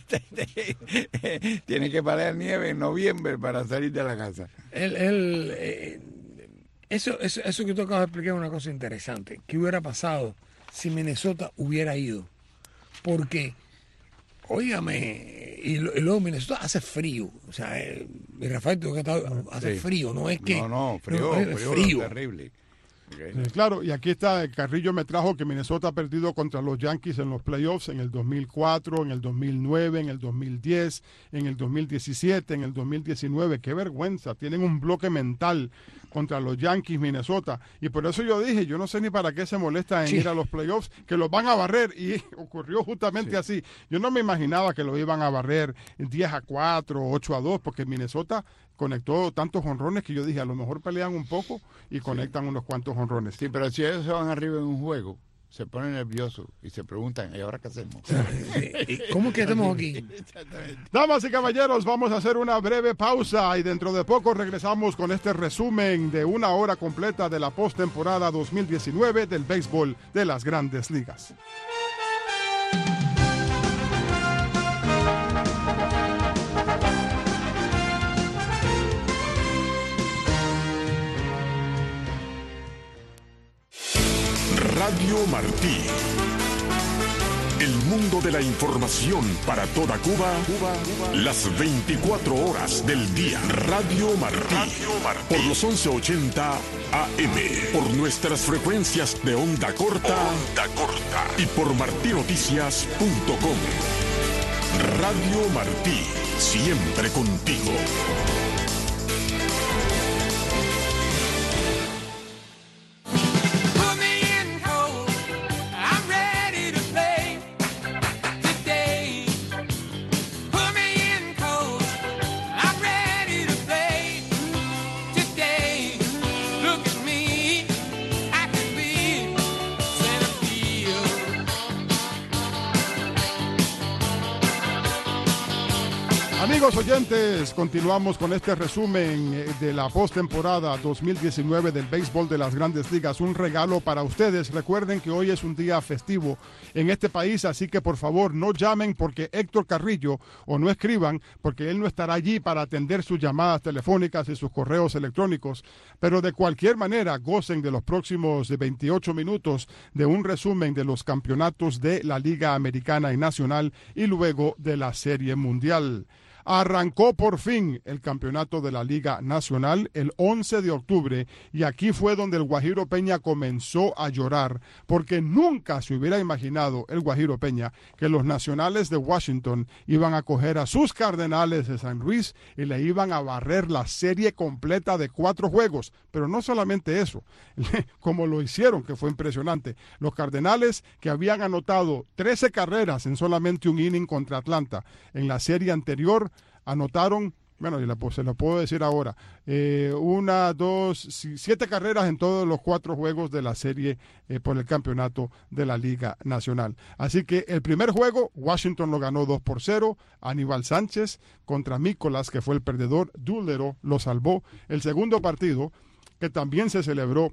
Tiene que parar nieve en noviembre para salir de la casa. El, el, eh, eso, eso, eso que tú acabas de explicar es una cosa interesante. ¿Qué hubiera pasado si Minnesota hubiera ido? Porque Óigame, y, y luego Minnesota hace frío. O sea, eh, y Rafael, tú que estás, hace Sí. frío, no es que... No, no, frío, no, es frío, frío. terrible. Okay. Eh, claro, y aquí está, Carrillo me trajo que Minnesota ha perdido contra los Yankees en los playoffs en el dos mil cuatro, en el dos mil nueve, en el dos mil diez, en el dos mil diecisiete, en el dos mil diecinueve. Qué vergüenza, tienen un bloque mental contra los Yankees Minnesota. Y por eso yo dije, yo no sé ni para qué se molesta en Sí. ir a los playoffs, que los van a barrer. Y ocurrió justamente Sí. así. Yo no me imaginaba que lo iban a barrer diez a cuatro, ocho a dos, porque Minnesota conectó tantos jonrones que yo dije, a lo mejor pelean un poco y conectan unos cuantos jonrones. Sí, pero si ellos se van arriba en un juego, se ponen nerviosos y se preguntan, ¿y ahora qué hacemos? ¿Cómo es que estamos aquí? Exactamente. Damas y caballeros, vamos a hacer una breve pausa y dentro de poco regresamos con este resumen de una hora completa de la postemporada dos mil diecinueve del béisbol de las Grandes Ligas. Radio Martí. El mundo de la información para toda Cuba, Cuba, Cuba. Las veinticuatro horas del día. Radio Martí. Radio Martí. Por los once ochenta A M. Por nuestras frecuencias de onda corta. Onda corta. Y por martinoticias punto com. Radio Martí. Siempre contigo. Amigos oyentes, continuamos con este resumen de la postemporada dos mil diecinueve del béisbol de las Grandes Ligas. Un regalo para ustedes. Recuerden que hoy es un día festivo en este país, así que por favor no llamen porque Héctor Carrillo, o no escriban porque él no estará allí para atender sus llamadas telefónicas y sus correos electrónicos. Pero de cualquier manera, gocen de los próximos veintiocho minutos de un resumen de los campeonatos de la Liga Americana y Nacional y luego de la Serie Mundial. Arrancó por fin el campeonato de la Liga Nacional el once de octubre y aquí fue donde el Guajiro Peña comenzó a llorar porque nunca se hubiera imaginado el Guajiro Peña que los Nacionales de Washington iban a coger a sus Cardenales de San Luis y le iban a barrer la serie completa de cuatro juegos. Pero no solamente eso, como lo hicieron, que fue impresionante. Los Cardenales, que habían anotado trece carreras en solamente un inning contra Atlanta en la serie anterior, anotaron, bueno, y la, se lo puedo decir ahora, eh, una, dos, siete carreras en todos los cuatro juegos de la serie eh, por el campeonato de la Liga Nacional. Así que el primer juego, Washington lo ganó dos por cero, Aníbal Sánchez contra Mícolas, que fue el perdedor, Doolittle lo salvó. El segundo partido, que también se celebró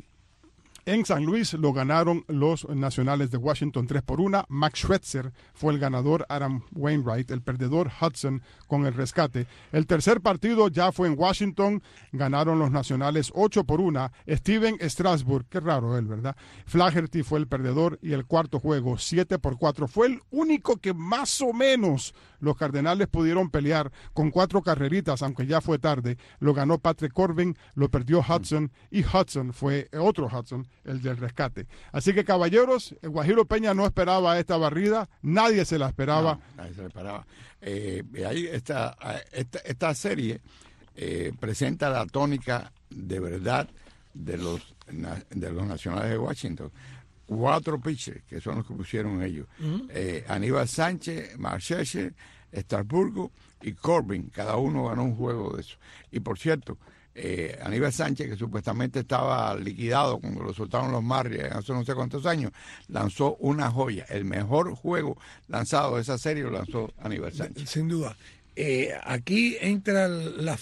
en San Luis, lo ganaron los Nacionales de Washington tres por uno. Max Scherzer fue el ganador, Adam Wainwright, el perdedor Hudson con el rescate. El tercer partido ya fue en Washington, ganaron los Nacionales ocho por uno. Steven Strasburg, qué raro él, ¿verdad? Flaherty fue el perdedor y el cuarto juego, siete por cuatro. Fue el único que más o menos los Cardenales pudieron pelear con cuatro carreritas, aunque ya fue tarde. Lo ganó Patrick Corbin, lo perdió Hudson y Hudson fue otro Hudson, el del rescate. Así que, caballeros, el Guajiro Peña no esperaba esta barrida, nadie se la esperaba. No, nadie se la esperaba. Eh, ahí esta, esta, esta serie eh, presenta la tónica de verdad de los, de los Nacionales de Washington. Cuatro pitchers, que son los que pusieron ellos. Uh-huh. eh, Aníbal Sánchez, Max Scherzer, Strasburgo y Corbin. Cada uno ganó un juego de eso. Y por cierto, eh, Aníbal Sánchez, que supuestamente estaba liquidado cuando lo soltaron los Marlins hace no sé cuántos años, lanzó una joya. El mejor juego lanzado de esa serie lo lanzó Aníbal Sánchez. Sin duda. Eh, aquí entra la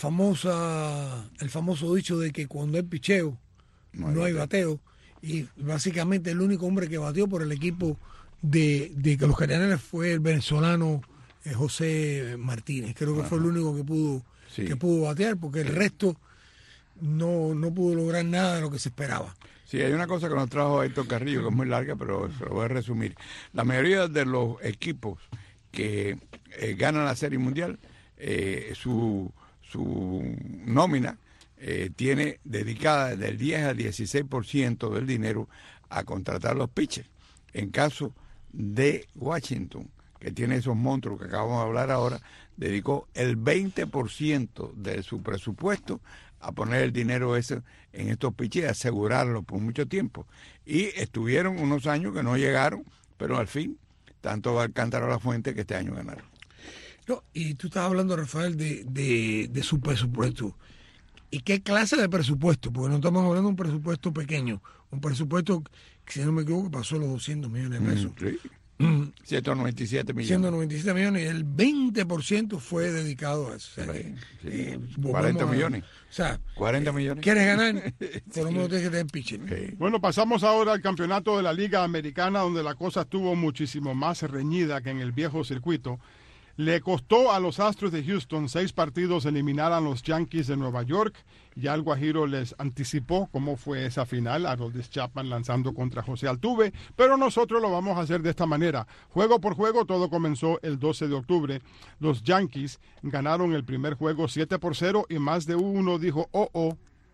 famosa, el famoso dicho de que cuando hay picheo, no hay, no hay bateo. bateo. Y básicamente el único hombre que batió por el equipo de, de los Cardenales fue el venezolano eh, José Martínez. Creo que Ajá. fue el único que pudo sí. que pudo batear, porque el resto no, no pudo lograr nada de lo que se esperaba. Sí, hay una cosa que nos trajo Héctor Carrillo, que es muy larga, pero se lo voy a resumir. La mayoría de los equipos que eh, gana la Serie Mundial, eh, su, su nómina eh, tiene dedicada del diez al dieciséis por ciento del dinero a contratar los pitchers. En caso de Washington, que tiene esos monstruos que acabamos de hablar ahora, dedicó el veinte por ciento de su presupuesto a poner el dinero ese en estos pitchers y asegurarlo por mucho tiempo. Y estuvieron unos años que no llegaron, pero al fin, tanto va Alcántara a la Fuente que este año ganaron. No, y tú estás hablando, Rafael, de, de, de su presupuesto. ¿Y qué clase de presupuesto? Porque no estamos hablando de un presupuesto pequeño, un presupuesto que, si no me equivoco, pasó los doscientos millones de pesos. Mm, sí. ciento noventa y siete millones. ciento noventa y siete millones y el veinte por ciento fue dedicado a eso. O sea, sí, sí. Eh, cuarenta a, millones. O sea, cuarenta millones. ¿Quieres ganar? Por lo menos tienes que tener pitcher. Sí. Bueno, pasamos ahora al campeonato de la Liga Americana, donde la cosa estuvo muchísimo más reñida que en el viejo circuito. Le costó a los Astros de Houston seis partidos eliminar a los Yankees de Nueva York. Ya el Guajiro les anticipó cómo fue esa final, Aroldis Chapman lanzando contra José Altuve, pero nosotros lo vamos a hacer de esta manera. Juego por juego, todo comenzó el doce de octubre. Los Yankees ganaron el primer juego siete por cero y más de uno dijo, oh, oh.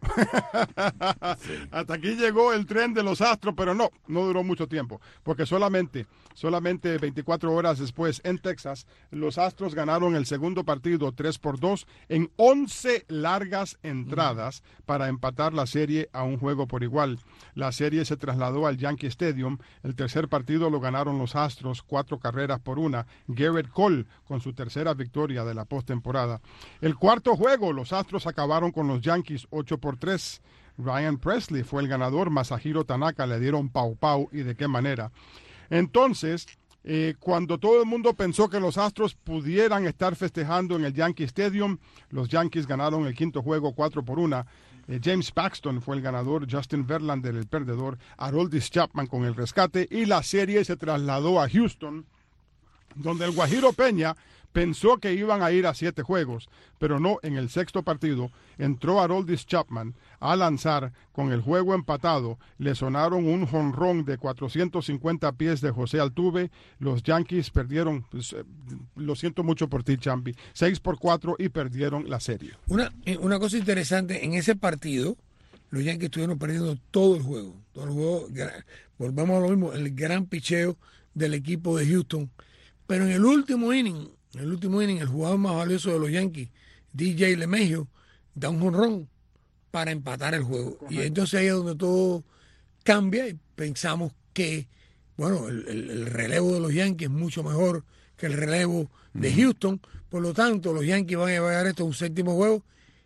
Sí. Hasta aquí llegó el tren de los Astros, pero no, no duró mucho tiempo, porque solamente, solamente veinticuatro horas después en Texas, los Astros ganaron el segundo partido tres por dos en once largas entradas mm. para empatar la serie a un juego por igual. La serie se trasladó al Yankee Stadium. El tercer partido lo ganaron los Astros cuatro carreras por una. Garrett Cole con su tercera victoria de la postemporada. El cuarto juego, los Astros acabaron con los Yankees ocho por tres. Ryan Presley fue el ganador, Masahiro Tanaka le dieron pau pau y de qué manera. Entonces, eh, cuando todo el mundo pensó que los Astros pudieran estar festejando en el Yankee Stadium, los Yankees ganaron el quinto juego cuatro por una. Eh, James Paxton fue el ganador, Justin Verlander el perdedor, Aroldis Chapman con el rescate y la serie se trasladó a Houston, donde el Guajiro Peña pensó que iban a ir a siete juegos, pero no. En el sexto partido entró Aroldis Chapman a lanzar con el juego empatado. Le sonaron un jonrón de cuatrocientos cincuenta pies de José Altuve. Los Yankees perdieron, pues, eh, lo siento mucho por ti, Champi, seis por cuatro y perdieron la serie. Una, una cosa interesante, en ese partido los Yankees estuvieron perdiendo todo el juego. Todo el juego, volvemos a lo mismo, el gran picheo del equipo de Houston. Pero en el último inning, en el último inning, el jugador más valioso de los Yankees, D J LeMahieu, da un jonrón para empatar el juego. Correcto. Y entonces ahí es donde todo cambia y pensamos que, bueno, el, el, el relevo de los Yankees es mucho mejor que el relevo de uh-huh. Houston. Por lo tanto, los Yankees van a llevar esto a un séptimo juego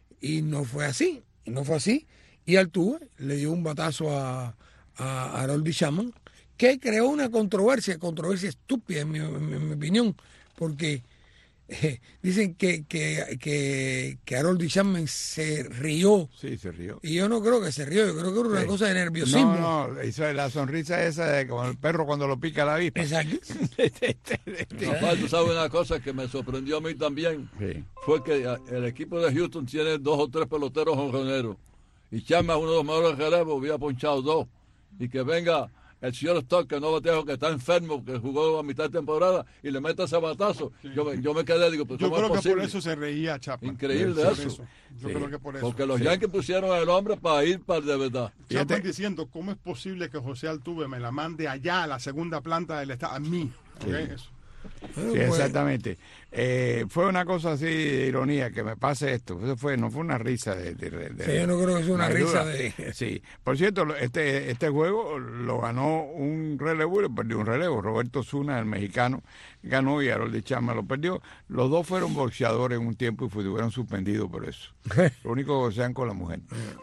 y no fue así. Y no fue así. Y Altuve le dio un batazo a, a Aroldis Chapman, que creó una controversia, controversia estúpida en mi, en mi, en mi opinión, porque eh, dicen que, que, que, que Aroldis Chapman se rió. Sí, se rió. Y yo no creo que se rió, yo creo que era una sí. cosa de nerviosismo. No, no, hizo la sonrisa esa de como el perro cuando lo pica la avispa. Exacto. Papá, tú sabes una cosa que me sorprendió a mí también, sí. fue que el equipo de Houston tiene dos o tres peloteros jonroneros, y Chapman, uno de los mejores relevos, había ponchado dos, y que venga el señor Stock, que no batejo, que está enfermo, que jugó a mitad de temporada y le mete ese batazo. Sí. Yo, me, yo me quedé, digo, pues yo creo es que posible? por eso se reía Chapman. Increíble sí, eso. eso. Yo sí. creo que por eso. Porque los sí. Yankees pusieron al hombre para ir para de verdad. Chapman diciendo, ¿cómo es posible que José Altuve me la mande allá a la segunda planta del estado? A mí. Sí. ¿Okay? Eso. Sí, exactamente. Eh, fue una cosa así de ironía que me pase esto. Eso fue, no fue una risa de. de, de sí, yo no creo que sea una risa de. Sí. Por cierto, este este juego lo ganó un relevo y lo perdió un relevo. Roberto Zuna, el mexicano, ganó y Aroldis Chapman lo perdió. Los dos fueron boxeadores en un tiempo y fueron suspendidos por eso. Lo único que sean con la mujer.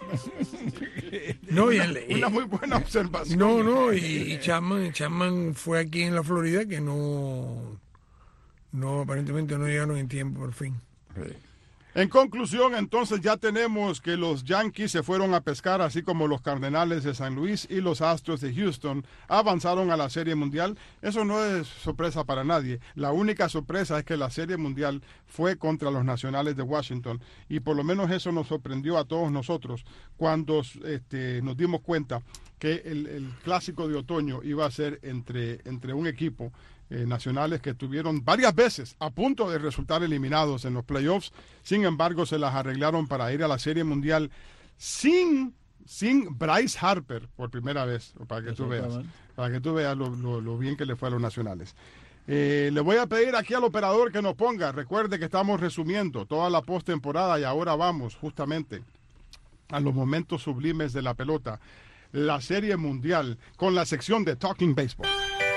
No, y el, y, una muy buena observación. No, no, y, y Chapman, Chapman fue aquí en la Florida que no. No, aparentemente no llegaron en tiempo, por fin. Sí. En conclusión, entonces ya tenemos que los Yankees se fueron a pescar, así como los Cardenales de San Luis y los Astros de Houston avanzaron a la Serie Mundial. Eso no es sorpresa para nadie. La única sorpresa es que la Serie Mundial fue contra los Nacionales de Washington y por lo menos eso nos sorprendió a todos nosotros cuando este, nos dimos cuenta que el, el clásico de otoño iba a ser entre, entre un equipo eh, nacionales que estuvieron varias veces a punto de resultar eliminados en los playoffs. Sin embargo, se las arreglaron para ir a la Serie Mundial sin, sin Bryce Harper por primera vez, para que tú veas, para que tú veas lo, lo, lo bien que le fue a los nacionales. Eh, le voy a pedir aquí al operador que nos ponga. Recuerde que estamos resumiendo toda la postemporada y ahora vamos justamente a los momentos sublimes de la pelota. La Serie Mundial con la sección de Talking Baseball.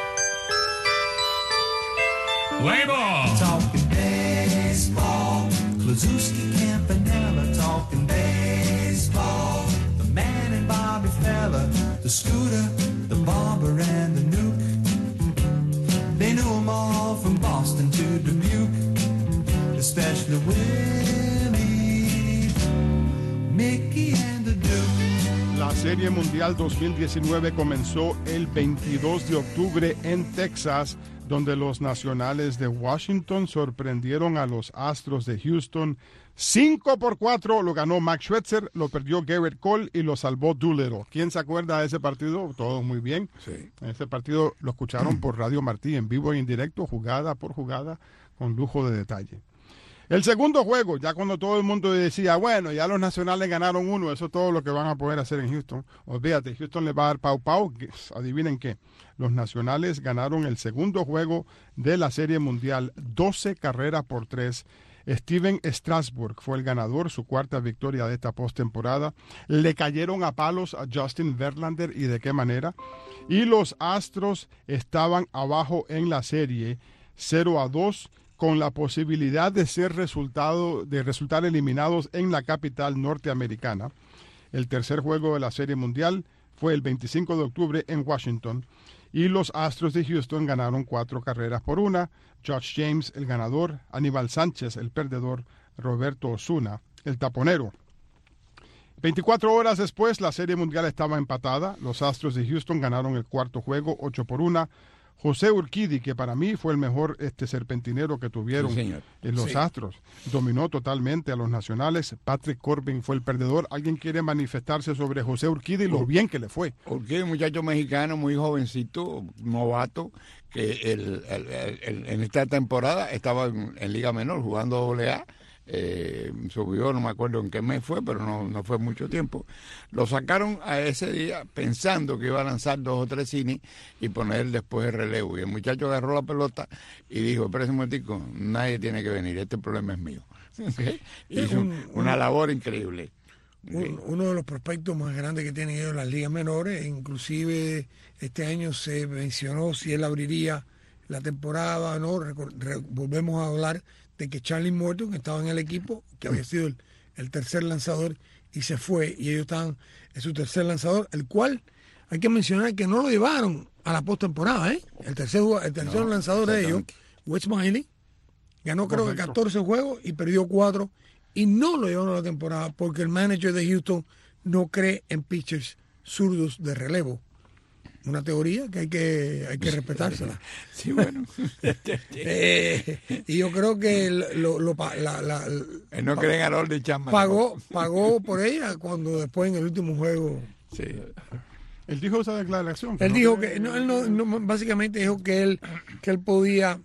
Play ball. Talking baseball. Kluszewski, Campanella, talking baseball. The man and Bobby Feller, the Scooter, the Bomber and the Nuke. They knew them all from Boston to Dubuque, especially Willie, Mickey and the Duke. La Serie Mundial dos mil diecinueve comenzó el veintidós de octubre en Texas, donde los Nacionales de Washington sorprendieron a los Astros de Houston. cinco por cuatro lo ganó Max Scherzer, lo perdió Garrett Cole y lo salvó Doolittle. ¿Quién se acuerda de ese partido? Todos muy bien. Sí. Ese partido lo escucharon por Radio Martí en vivo e indirecto, jugada por jugada, con lujo de detalle. El segundo juego, ya cuando todo el mundo decía, bueno, ya los Nacionales ganaron uno, eso es todo lo que van a poder hacer en Houston. Olvídate, Houston le va a dar pau pau. Adivinen qué, los Nacionales ganaron el segundo juego de la Serie Mundial, doce carreras por tres. Steven Strasburg fue el ganador, su cuarta victoria de esta postemporada. Le cayeron a palos a Justin Verlander, y de qué manera. Y los Astros estaban abajo en la serie cero a dos, con la posibilidad de ser resultado, de resultar eliminados en la capital norteamericana. El tercer juego de la Serie Mundial fue el veinticinco de octubre en Washington, y los Astros de Houston ganaron cuatro carreras por una. Josh James, el ganador; Aníbal Sánchez, el perdedor; Roberto Osuna, el taponero. veinticuatro horas después, la Serie Mundial estaba empatada. Los Astros de Houston ganaron el cuarto juego, ocho por una. José Urquidy, que para mí fue el mejor este serpentinero que tuvieron sí, en los sí. Astros, dominó totalmente a los Nacionales. Patrick Corbin fue el perdedor. ¿Alguien quiere manifestarse sobre José Urquidy y lo bien que le fue? Urquidy, un muchacho mexicano muy jovencito, novato, que el, el, el, el, en esta temporada estaba en, en Liga Menor jugando doble A. Eh, subió, no me acuerdo en qué mes fue, pero no, no fue mucho tiempo. Lo sacaron a ese día pensando que iba a lanzar dos o tres innings y poner después el relevo. Y el muchacho agarró la pelota y dijo, espérese un momentico, nadie tiene que venir, este problema es mío. ¿Okay? Hizo un, una un, labor increíble. Okay. Un, uno de los prospectos más grandes que tienen ellos las ligas menores, inclusive este año se mencionó si él abriría la temporada, ¿no? Recor- re- volvemos a hablar de que Charlie Morton, que estaba en el equipo, que había sido el, el tercer lanzador y se fue, y ellos estaban en su tercer lanzador, el cual hay que mencionar que no lo llevaron a la postemporada, ¿eh? El tercer, el tercer no, lanzador de ellos, Wes Miley, ganó creo Correcto. que catorce juegos y perdió cuatro, y no lo llevaron a la temporada porque el manager de Houston no cree en pitchers zurdos de relevo. Una teoría que hay que hay que respetársela. Sí, bueno. eh, y yo creo que lo, lo, la, la, Él no cree en Harold de Chapman. Pagó, pagó por ella cuando después en el último juego. Sí. Él dijo esa declaración. Él no dijo cree... que no, él no, no, básicamente dijo que él que él podía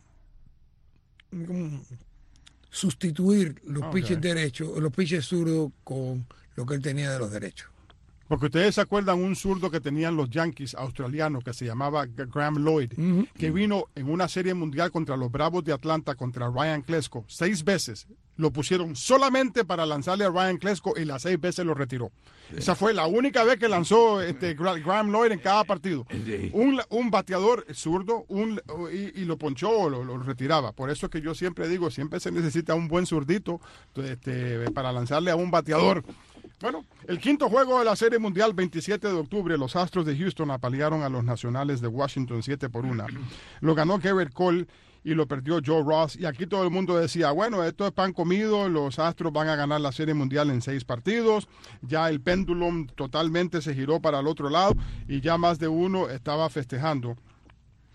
sustituir los okay. pitches derechos, los pitches zurdos con lo que él tenía de los derechos. Porque ustedes se acuerdan un zurdo que tenían los Yankees australianos que se llamaba Graham Lloyd, uh-huh. que vino en una serie mundial contra los Bravos de Atlanta, contra Ryan Klesko, seis veces. Lo pusieron solamente para lanzarle a Ryan Klesko y las seis veces lo retiró. Sí. Esa fue la única vez que lanzó este Graham Lloyd en cada partido. Sí. Un, un bateador zurdo un, y, y lo ponchó o lo, lo retiraba. Por eso es que yo siempre digo, siempre se necesita un buen zurdito este, para lanzarle a un bateador. Bueno, el quinto juego de la Serie Mundial, veintisiete de octubre, los Astros de Houston apalearon a los Nacionales de Washington siete por una. Lo ganó Garrett Cole y lo perdió Joe Ross. Y aquí todo el mundo decía, bueno, esto es pan comido, los Astros van a ganar la Serie Mundial en seis partidos. Ya el péndulo totalmente se giró para el otro lado y ya más de uno estaba festejando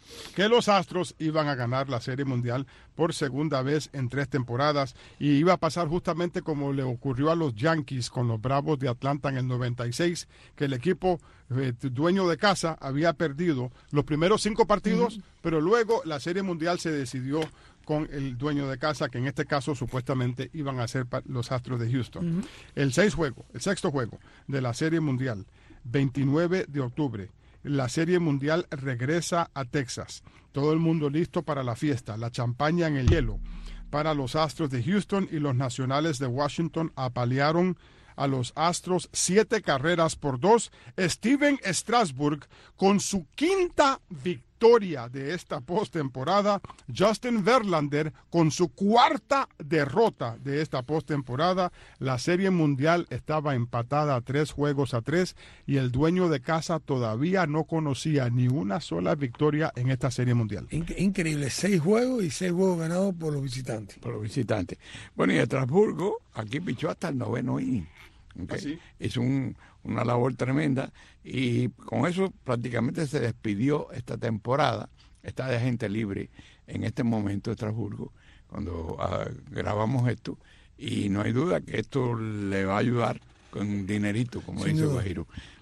que los Astros iban a ganar la Serie Mundial por segunda vez en tres temporadas y iba a pasar justamente como le ocurrió a los Yankees con los Bravos de Atlanta en el noventa y seis, que el equipo eh, dueño de casa había perdido los primeros cinco partidos, uh-huh. pero luego la Serie Mundial se decidió con el dueño de casa, que en este caso supuestamente iban a ser los Astros de Houston. Uh-huh. El seis juego, el sexto juego de la Serie Mundial, veintinueve de octubre. La Serie Mundial regresa a Texas. Todo el mundo listo para la fiesta. La champaña en el hielo para los Astros de Houston, y los Nacionales de Washington apalearon a los Astros siete carreras por dos. Steven Strasburg con su quinta victoria de esta postemporada. Justin Verlander con su cuarta derrota de esta postemporada. La Serie Mundial estaba empatada a tres juegos a tres y el dueño de casa todavía no conocía ni una sola victoria en esta Serie Mundial. Increíble, seis juegos y seis juegos ganados por los visitantes. Por los visitantes. Bueno, y Estrasburgo aquí pichó hasta el noveno inning. Okay. ¿Sí? Hizo un, una labor tremenda y con eso prácticamente se despidió esta temporada. Está de gente libre en este momento de Estrasburgo cuando uh, grabamos esto, y no hay duda que esto le va a ayudar con dinerito, como Sin dice duda. Guajiro,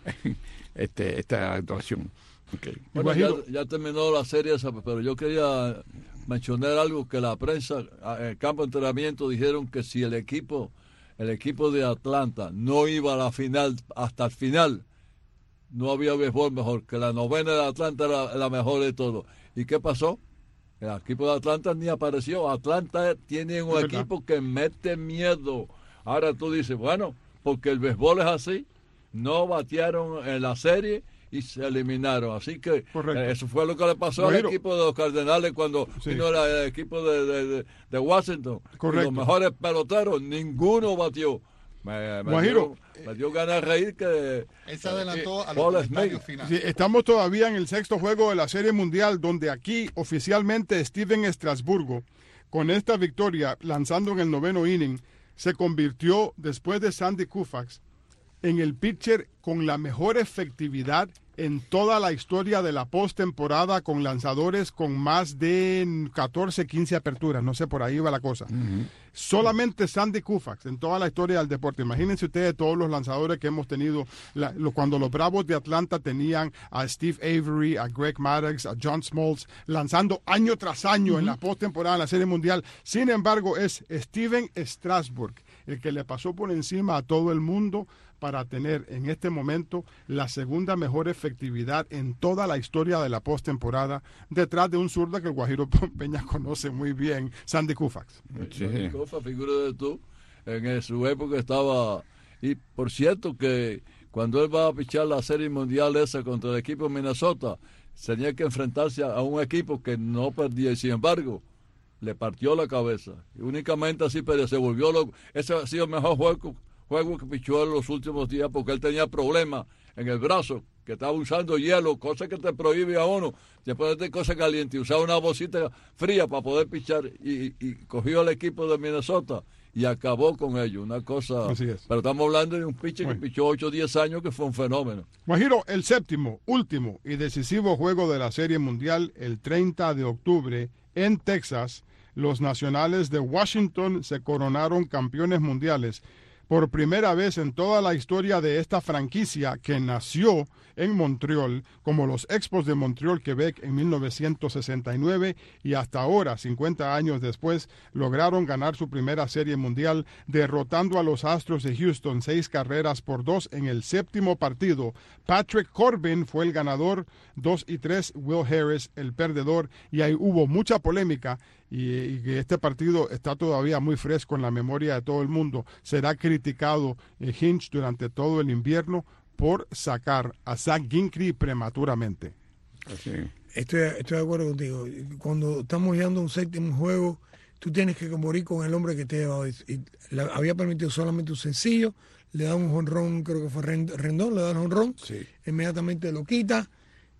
este, esta actuación. Okay. Bueno, ya, ya terminó la serie esa, pero yo quería mencionar algo que la prensa en el campo de entrenamiento dijeron que si el equipo el equipo de Atlanta no iba a la final hasta el final, no había béisbol mejor, que la novena de Atlanta era la mejor de todo. ¿Y qué pasó? El equipo de Atlanta ni apareció. Atlanta tiene un equipo que mete miedo. Ahora tú dices, bueno, porque el béisbol es así, no batearon en la serie y se eliminaron. Así que eh, eso fue lo que le pasó Guajiro. al equipo de los Cardenales cuando sí. vino el, el equipo de, de, de Washington. Correcto. Los mejores peloteros, ninguno batió. Me, me, dio, me dio ganas de reír que... Él se adelantó eh, a los comentarios finales. Sí, estamos todavía en el sexto juego de la Serie Mundial, donde aquí oficialmente Steven Strasburgo, con esta victoria, lanzando en el noveno inning, se convirtió, después de Sandy Koufax, en el pitcher con la mejor efectividad en toda la historia de la postemporada, con lanzadores con más de catorce, quince aperturas, no sé, por ahí va la cosa. Uh-huh. Solamente Sandy Koufax en toda la historia del deporte. Imagínense ustedes todos los lanzadores que hemos tenido, la, lo, cuando los Bravos de Atlanta tenían a Steve Avery, a Greg Maddux, a John Smoltz, lanzando año tras año uh-huh. en la postemporada en la Serie Mundial. Sin embargo, es Steven Strasburg el que le pasó por encima a todo el mundo para tener en este momento la segunda mejor efectividad en toda la historia de la postemporada, detrás de un zurdo que el Guajiro Peña conoce muy bien, Sandy Koufax. Sí. Sandy Koufax, figúrate tú, en su época estaba... Y por cierto que cuando él va a pichar la Serie Mundial esa contra el equipo de Minnesota, tenía que enfrentarse a un equipo que no perdía, y sin embargo le partió la cabeza. Y únicamente así, pero se volvió loco. Ese ha sido el mejor juego juego que pichó en los últimos días, porque él tenía problemas en el brazo, que estaba usando hielo, cosa que te prohíbe a uno, de ponerte cosas calientes, usaba una bolsita fría para poder pichar, y, y cogió al equipo de Minnesota y acabó con ellos, una cosa. Así es. Pero estamos hablando de un pitcher bueno. que pichó ocho o diez años, que fue un fenómeno. Guajiro, el séptimo, último y decisivo juego de la Serie Mundial, el treinta de octubre, en Texas, los Nacionales de Washington se coronaron campeones mundiales. Por primera vez en toda la historia de esta franquicia, que nació en Montreal, como los Expos de Montreal, Quebec, en mil novecientos sesenta y nueve, y hasta ahora, cincuenta años después, lograron ganar su primera Serie Mundial, derrotando a los Astros de Houston seis carreras por dos en el séptimo partido. Patrick Corbin fue el ganador, dos y tres, Will Harris el perdedor, y ahí hubo mucha polémica, y, y este partido está todavía muy fresco en la memoria de todo el mundo. Será criticado eh, Hinch durante todo el invierno por sacar a Zach Greinke prematuramente. Así. Estoy, estoy de acuerdo contigo. Cuando estamos llegando a un séptimo juego, tú tienes que morir con el hombre que te lleva. Y la, había permitido solamente un sencillo, le da un jonrón, creo que fue Rendón, le da un jonrón, sí. Inmediatamente lo quita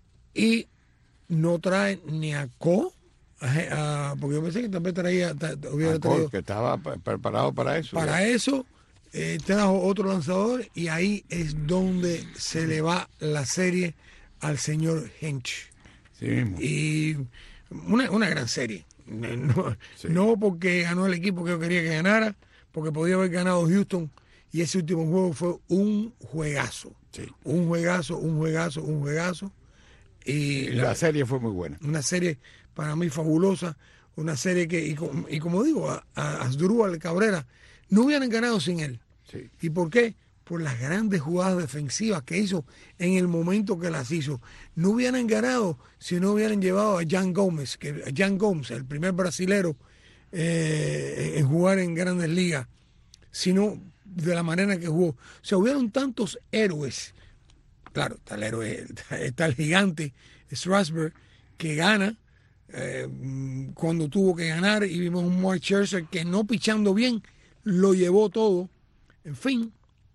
y no trae ni a Co, a, a, porque yo pensé que también traía, hubiera traído, que estaba preparado para eso. Para ya. eso, eh, trajo otro lanzador, y ahí es donde se le va la serie al señor Hinch. Sí mismo. Y una, una gran serie. No, sí. no porque ganó el equipo que yo quería que ganara, porque podía haber ganado Houston, y ese último juego fue un juegazo. Sí. Un juegazo, un juegazo, un juegazo. Y la, la serie fue muy buena. Una serie para mí fabulosa, una serie que, y, y como digo, a, a Asdrúbal Cabrera no hubieran ganado sin él. Sí. ¿Y por qué? Por las grandes jugadas defensivas que hizo en el momento que las hizo. No hubieran ganado si no hubieran llevado a Jan Gómez, que Jan Gómez, el primer brasilero eh, en jugar en Grandes Ligas, sino de la manera que jugó. O sea, hubieron tantos héroes. Claro, está el héroe, está el gigante Strasburg, que gana eh, cuando tuvo que ganar, y vimos un Mark Scherzer que no pichando bien, lo llevó todo. En fin,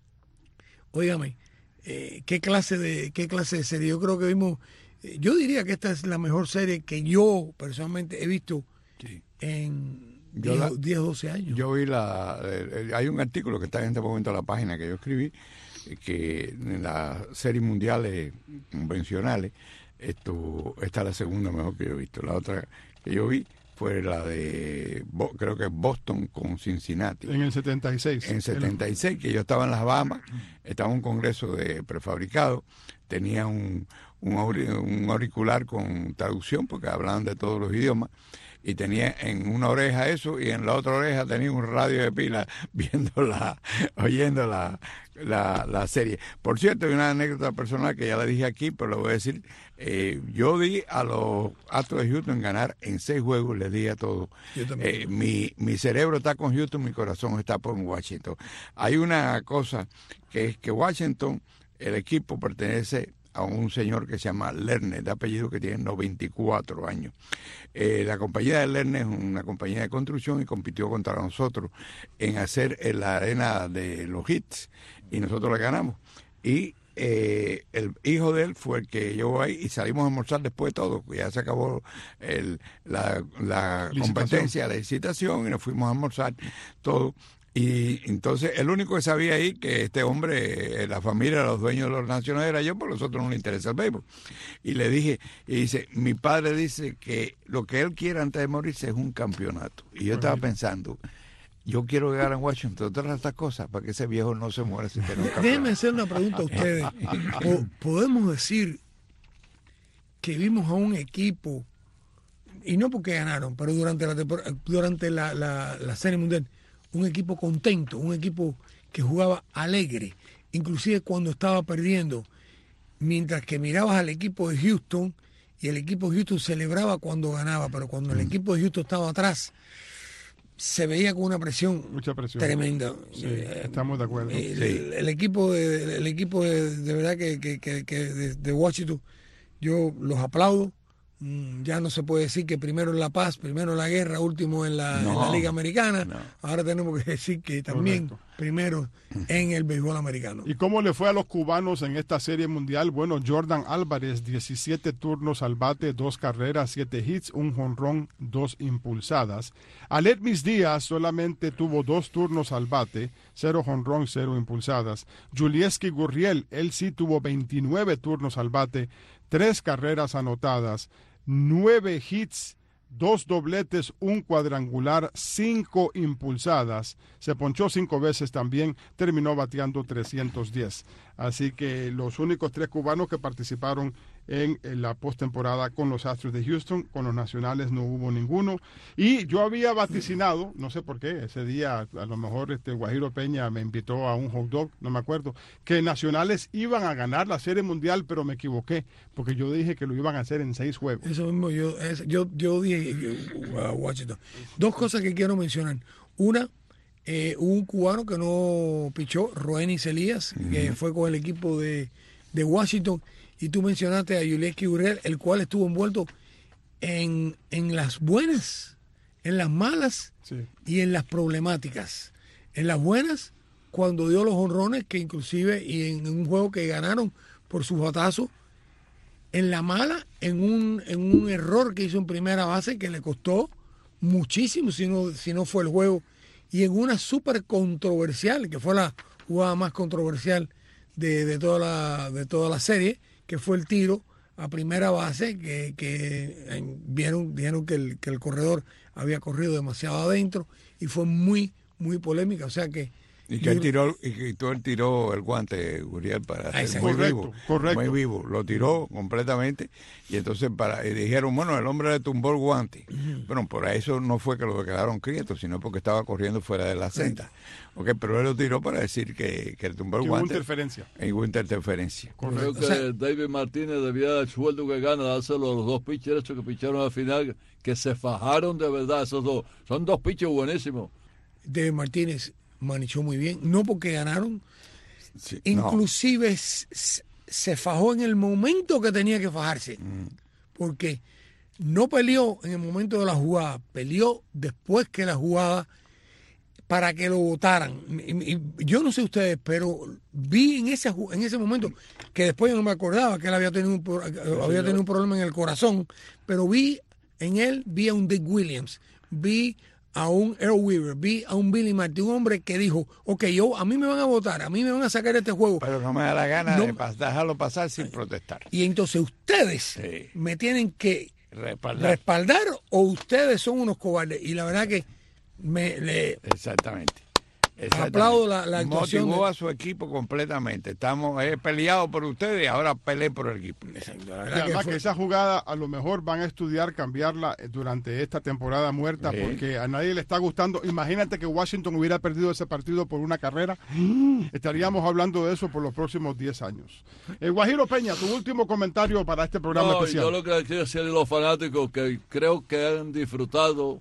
óigame, eh, qué clase de qué clase de serie. Yo creo que vimos, eh, yo diría que esta es la mejor serie que yo personalmente he visto sí. en diez o doce años. Yo vi la, eh, hay un artículo que está en este momento en la página que yo escribí, que en las series mundiales convencionales, esto, esta es la segunda mejor que yo he visto. La otra que yo vi fue la de, creo que Boston con Cincinnati. En el setenta y seis. En el setenta y seis, que yo estaba en las Bahamas, estaba en un congreso de prefabricado, tenía un, un, un auricular con traducción, porque hablaban de todos los idiomas, y tenía en una oreja eso, y en la otra oreja tenía un radio de pila viendo la, oyendo la, la, la serie. Por cierto, hay una anécdota personal que ya la dije aquí, pero lo voy a decir. Eh, yo di a los Astros de Houston ganar en seis juegos, les di a todos. Eh, mi, mi cerebro está con Houston, mi corazón está por Washington. Hay una cosa que es que Washington, el equipo pertenece a un señor que se llama Lerner, de apellido, que tiene noventa y cuatro años. Eh, la compañía de Lerner es una compañía de construcción y compitió contra nosotros en hacer en la arena de los hits, y nosotros la ganamos. Y eh, el hijo de él fue el que llevó ahí, y salimos a almorzar después de todo, ya se acabó el, la, la competencia, la licitación, y nos fuimos a almorzar todo. Y entonces el único que sabía ahí que este hombre, la familia, los dueños de los nacionales era yo, porque a nosotros no le interesa el béisbol. Y le dije, y dice, mi padre dice que lo que él quiere antes de morirse es un campeonato. Y yo estaba pensando, yo quiero llegar a Washington, todas estas cosas, para que ese viejo no se muera sin tener un campeonato. Déjenme hacer una pregunta a ustedes. ¿Podemos decir que vimos a un equipo, y no porque ganaron, pero durante la durante la, la, la Serie Mundial, un equipo contento, un equipo que jugaba alegre, inclusive cuando estaba perdiendo, mientras que mirabas al equipo de Houston, y el equipo de Houston celebraba cuando ganaba, pero cuando el equipo de Houston estaba atrás, se veía con una presión, Mucha presión. tremenda. Sí, estamos de acuerdo. El, sí. el, el equipo de, el equipo de, de verdad que, que, que, que de, de Washington, yo los aplaudo. Ya no se puede decir que primero en la paz, primero en la guerra, último en la, no, en la Liga Americana. No. Ahora tenemos que decir que también Correcto. primero en el béisbol americano. ¿Y cómo le fue a los cubanos en esta Serie Mundial? Bueno, Jordan Álvarez, diecisiete turnos al bate, dos carreras, siete hits, un jonrón, dos impulsadas. Aledmys Díaz solamente tuvo dos turnos al bate, cero jonrón, cero impulsadas. Julieski Gurriel, él sí tuvo veintinueve turnos al bate, tres carreras anotadas, nueve hits, dos dobletes, un cuadrangular, cinco impulsadas. Se ponchó cinco veces también, terminó bateando trescientos diez. Así que los únicos tres cubanos que participaron en, en la postemporada con los Astros de Houston, con los nacionales no hubo ninguno. Y yo había vaticinado, no sé por qué, ese día a lo mejor este Guajiro Peña me invitó a un hot dog, no me acuerdo, que nacionales iban a ganar la Serie Mundial, pero me equivoqué, porque yo dije que lo iban a hacer en seis juegos. Eso mismo, yo, es, yo, yo dije a uh, Washington. Dos cosas que quiero mencionar. Una, eh, un cubano que no pichó, Roenis Elías, uh-huh. que fue con el equipo de, de Washington. Y tú mencionaste a Julieski Gurriel, el cual estuvo envuelto en, en las buenas, en las malas sí. y en las problemáticas. En las buenas, cuando dio los honrones, que inclusive, y en un juego que ganaron por sus batazos. En la mala, en un, en un error que hizo en primera base, que le costó muchísimo, si no, si no fue el juego. Y en una súper controversial, que fue la jugada más controversial de, de, toda la, de toda la serie, que fue el tiro a primera base, que, que eh, vieron, dijeron que el, que el corredor había corrido demasiado adentro y fue muy, muy polémica. O sea que... Y que él tiró, y que él tiró el guante, Uriel, para Ah, ser muy correcto, vivo. correcto. Muy vivo. Lo tiró completamente. Y entonces para y dijeron, bueno, el hombre le tumbó el guante. Ujú. Bueno, por eso no fue que lo quedaron quietos, sino porque estaba corriendo fuera de la senda. Okay, pero él lo tiró para decir que, que le tumbó el Que hubo guante. interferencia. Y hubo interferencia. Creo que David Martínez debía el sueldo que gana dárselo a los dos pitchers que picharon al final, que se fajaron de verdad esos dos. Son dos pitchers buenísimos. David Martínez manejó muy bien, no porque ganaron, Sí, inclusive s- se fajó en el momento que tenía que fajarse, porque no peleó en el momento de la jugada, peleó después que la jugada para que lo votaran. Y- y- Yo no sé ustedes, pero vi en ese ju- en ese momento, que después yo no me acordaba que él había tenido un, pro- había tenido un problema en el corazón, pero vi en él, vi a un Dick Williams, vi a un Earl Weaver, vi a un Billy Martin, un hombre que dijo, ok, yo, a mí me van a votar, a mí me van a sacar este juego. Pero no me da la gana No. de pas- dejarlo pasar sin protestar. Y entonces ustedes Sí. me tienen que Respaldar. respaldar o ustedes son unos cobardes. Y la verdad que me le Exactamente. Exactamente. aplaudo la, la actuación. Motivó de- a su equipo completamente. Estamos eh, peleados por ustedes y ahora peleé por el equipo. la Y verdad que además fue- que esa jugada a lo mejor van a estudiar cambiarla eh, durante esta temporada muerta Sí. porque a nadie le está gustando. Imagínate que Washington hubiera perdido ese partido por una carrera. Estaríamos hablando de eso por los próximos diez años. Eh, Guajiro Peña, tu último comentario para este programa No, especial. yo lo que quiero decir a los fanáticos que creo que han disfrutado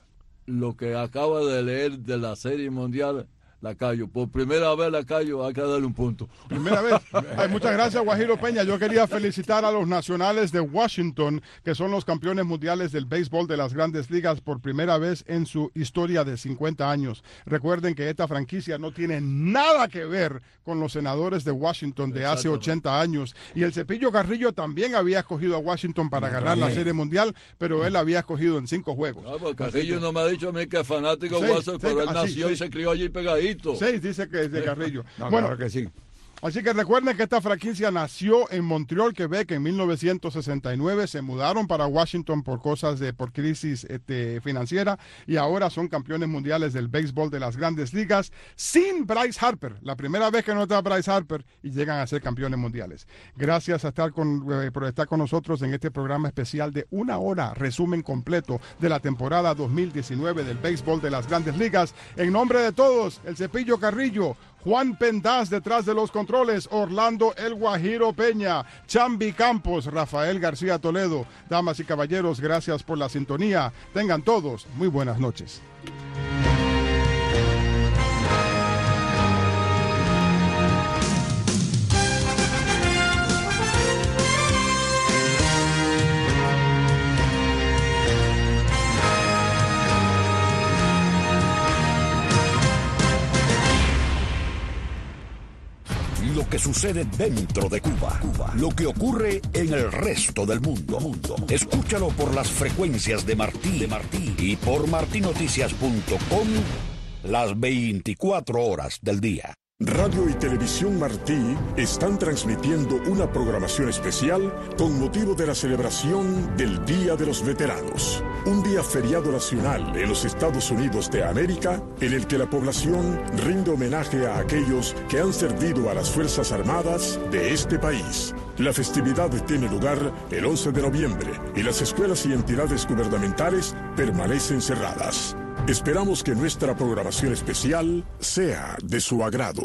lo que acaba de leer de la Serie Mundial, Lacayo. Por primera vez, Lacayo, hay que darle un punto. Primera vez. Ay, muchas gracias, Guajiro Peña. Yo quería felicitar a los nacionales de Washington, que son los campeones mundiales del béisbol de las grandes ligas por primera vez en su historia de cincuenta años. Recuerden que esta franquicia no tiene nada que ver con los senadores de Washington de hace ochenta años. Y el Cepillo Carrillo también había escogido a Washington para ganar la Serie Mundial, pero él había escogido en cinco juegos. No, porque Carrillo no me ha dicho a mí que es fanático Sí, de Watson, sí, pero él así, nació sí. y se crió allí pegadito. Seis dice que es de Carrillo. No, bueno, claro que sí. así que recuerden que esta franquicia nació en Montreal, Quebec, en mil novecientos sesenta y nueve. Se mudaron para Washington por cosas de por crisis este, financiera y ahora son campeones mundiales del béisbol de las grandes ligas sin Bryce Harper. La primera vez que no está Bryce Harper y llegan a ser campeones mundiales. Gracias a estar con, eh, por estar con nosotros en este programa especial de una hora, resumen completo de la temporada dos mil diecinueve del béisbol de las grandes ligas. En nombre de todos, el Cepillo Carrillo, Juan Pendaz detrás de los controles, Orlando El Guajiro Peña, Chambi Campos, Rafael García Toledo. Damas y caballeros, gracias por la sintonía. Tengan todos muy buenas noches. Lo que sucede dentro de Cuba, Cuba, lo que ocurre en el resto del mundo. mundo. Escúchalo por las frecuencias de Martí, de Martí y por martinoticias punto com las veinticuatro horas del día. Radio y Televisión Martí están transmitiendo una programación especial con motivo de la celebración del Día de los Veteranos, un día feriado nacional en los Estados Unidos de América en el que la población rinde homenaje a aquellos que han servido a las Fuerzas Armadas de este país. La festividad tiene lugar el once de noviembre y las escuelas y entidades gubernamentales permanecen cerradas. Esperamos que nuestra programación especial sea de su agrado.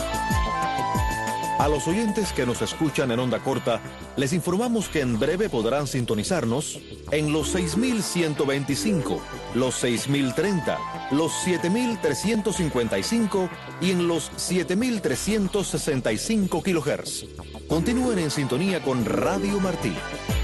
A los oyentes que nos escuchan en onda corta, les informamos que en breve podrán sintonizarnos en los seis mil ciento veinticinco, los seis mil treinta, los siete mil trescientos cincuenta y cinco y en los siete mil trescientos sesenta y cinco kilohertz. Continúen en sintonía con Radio Martí.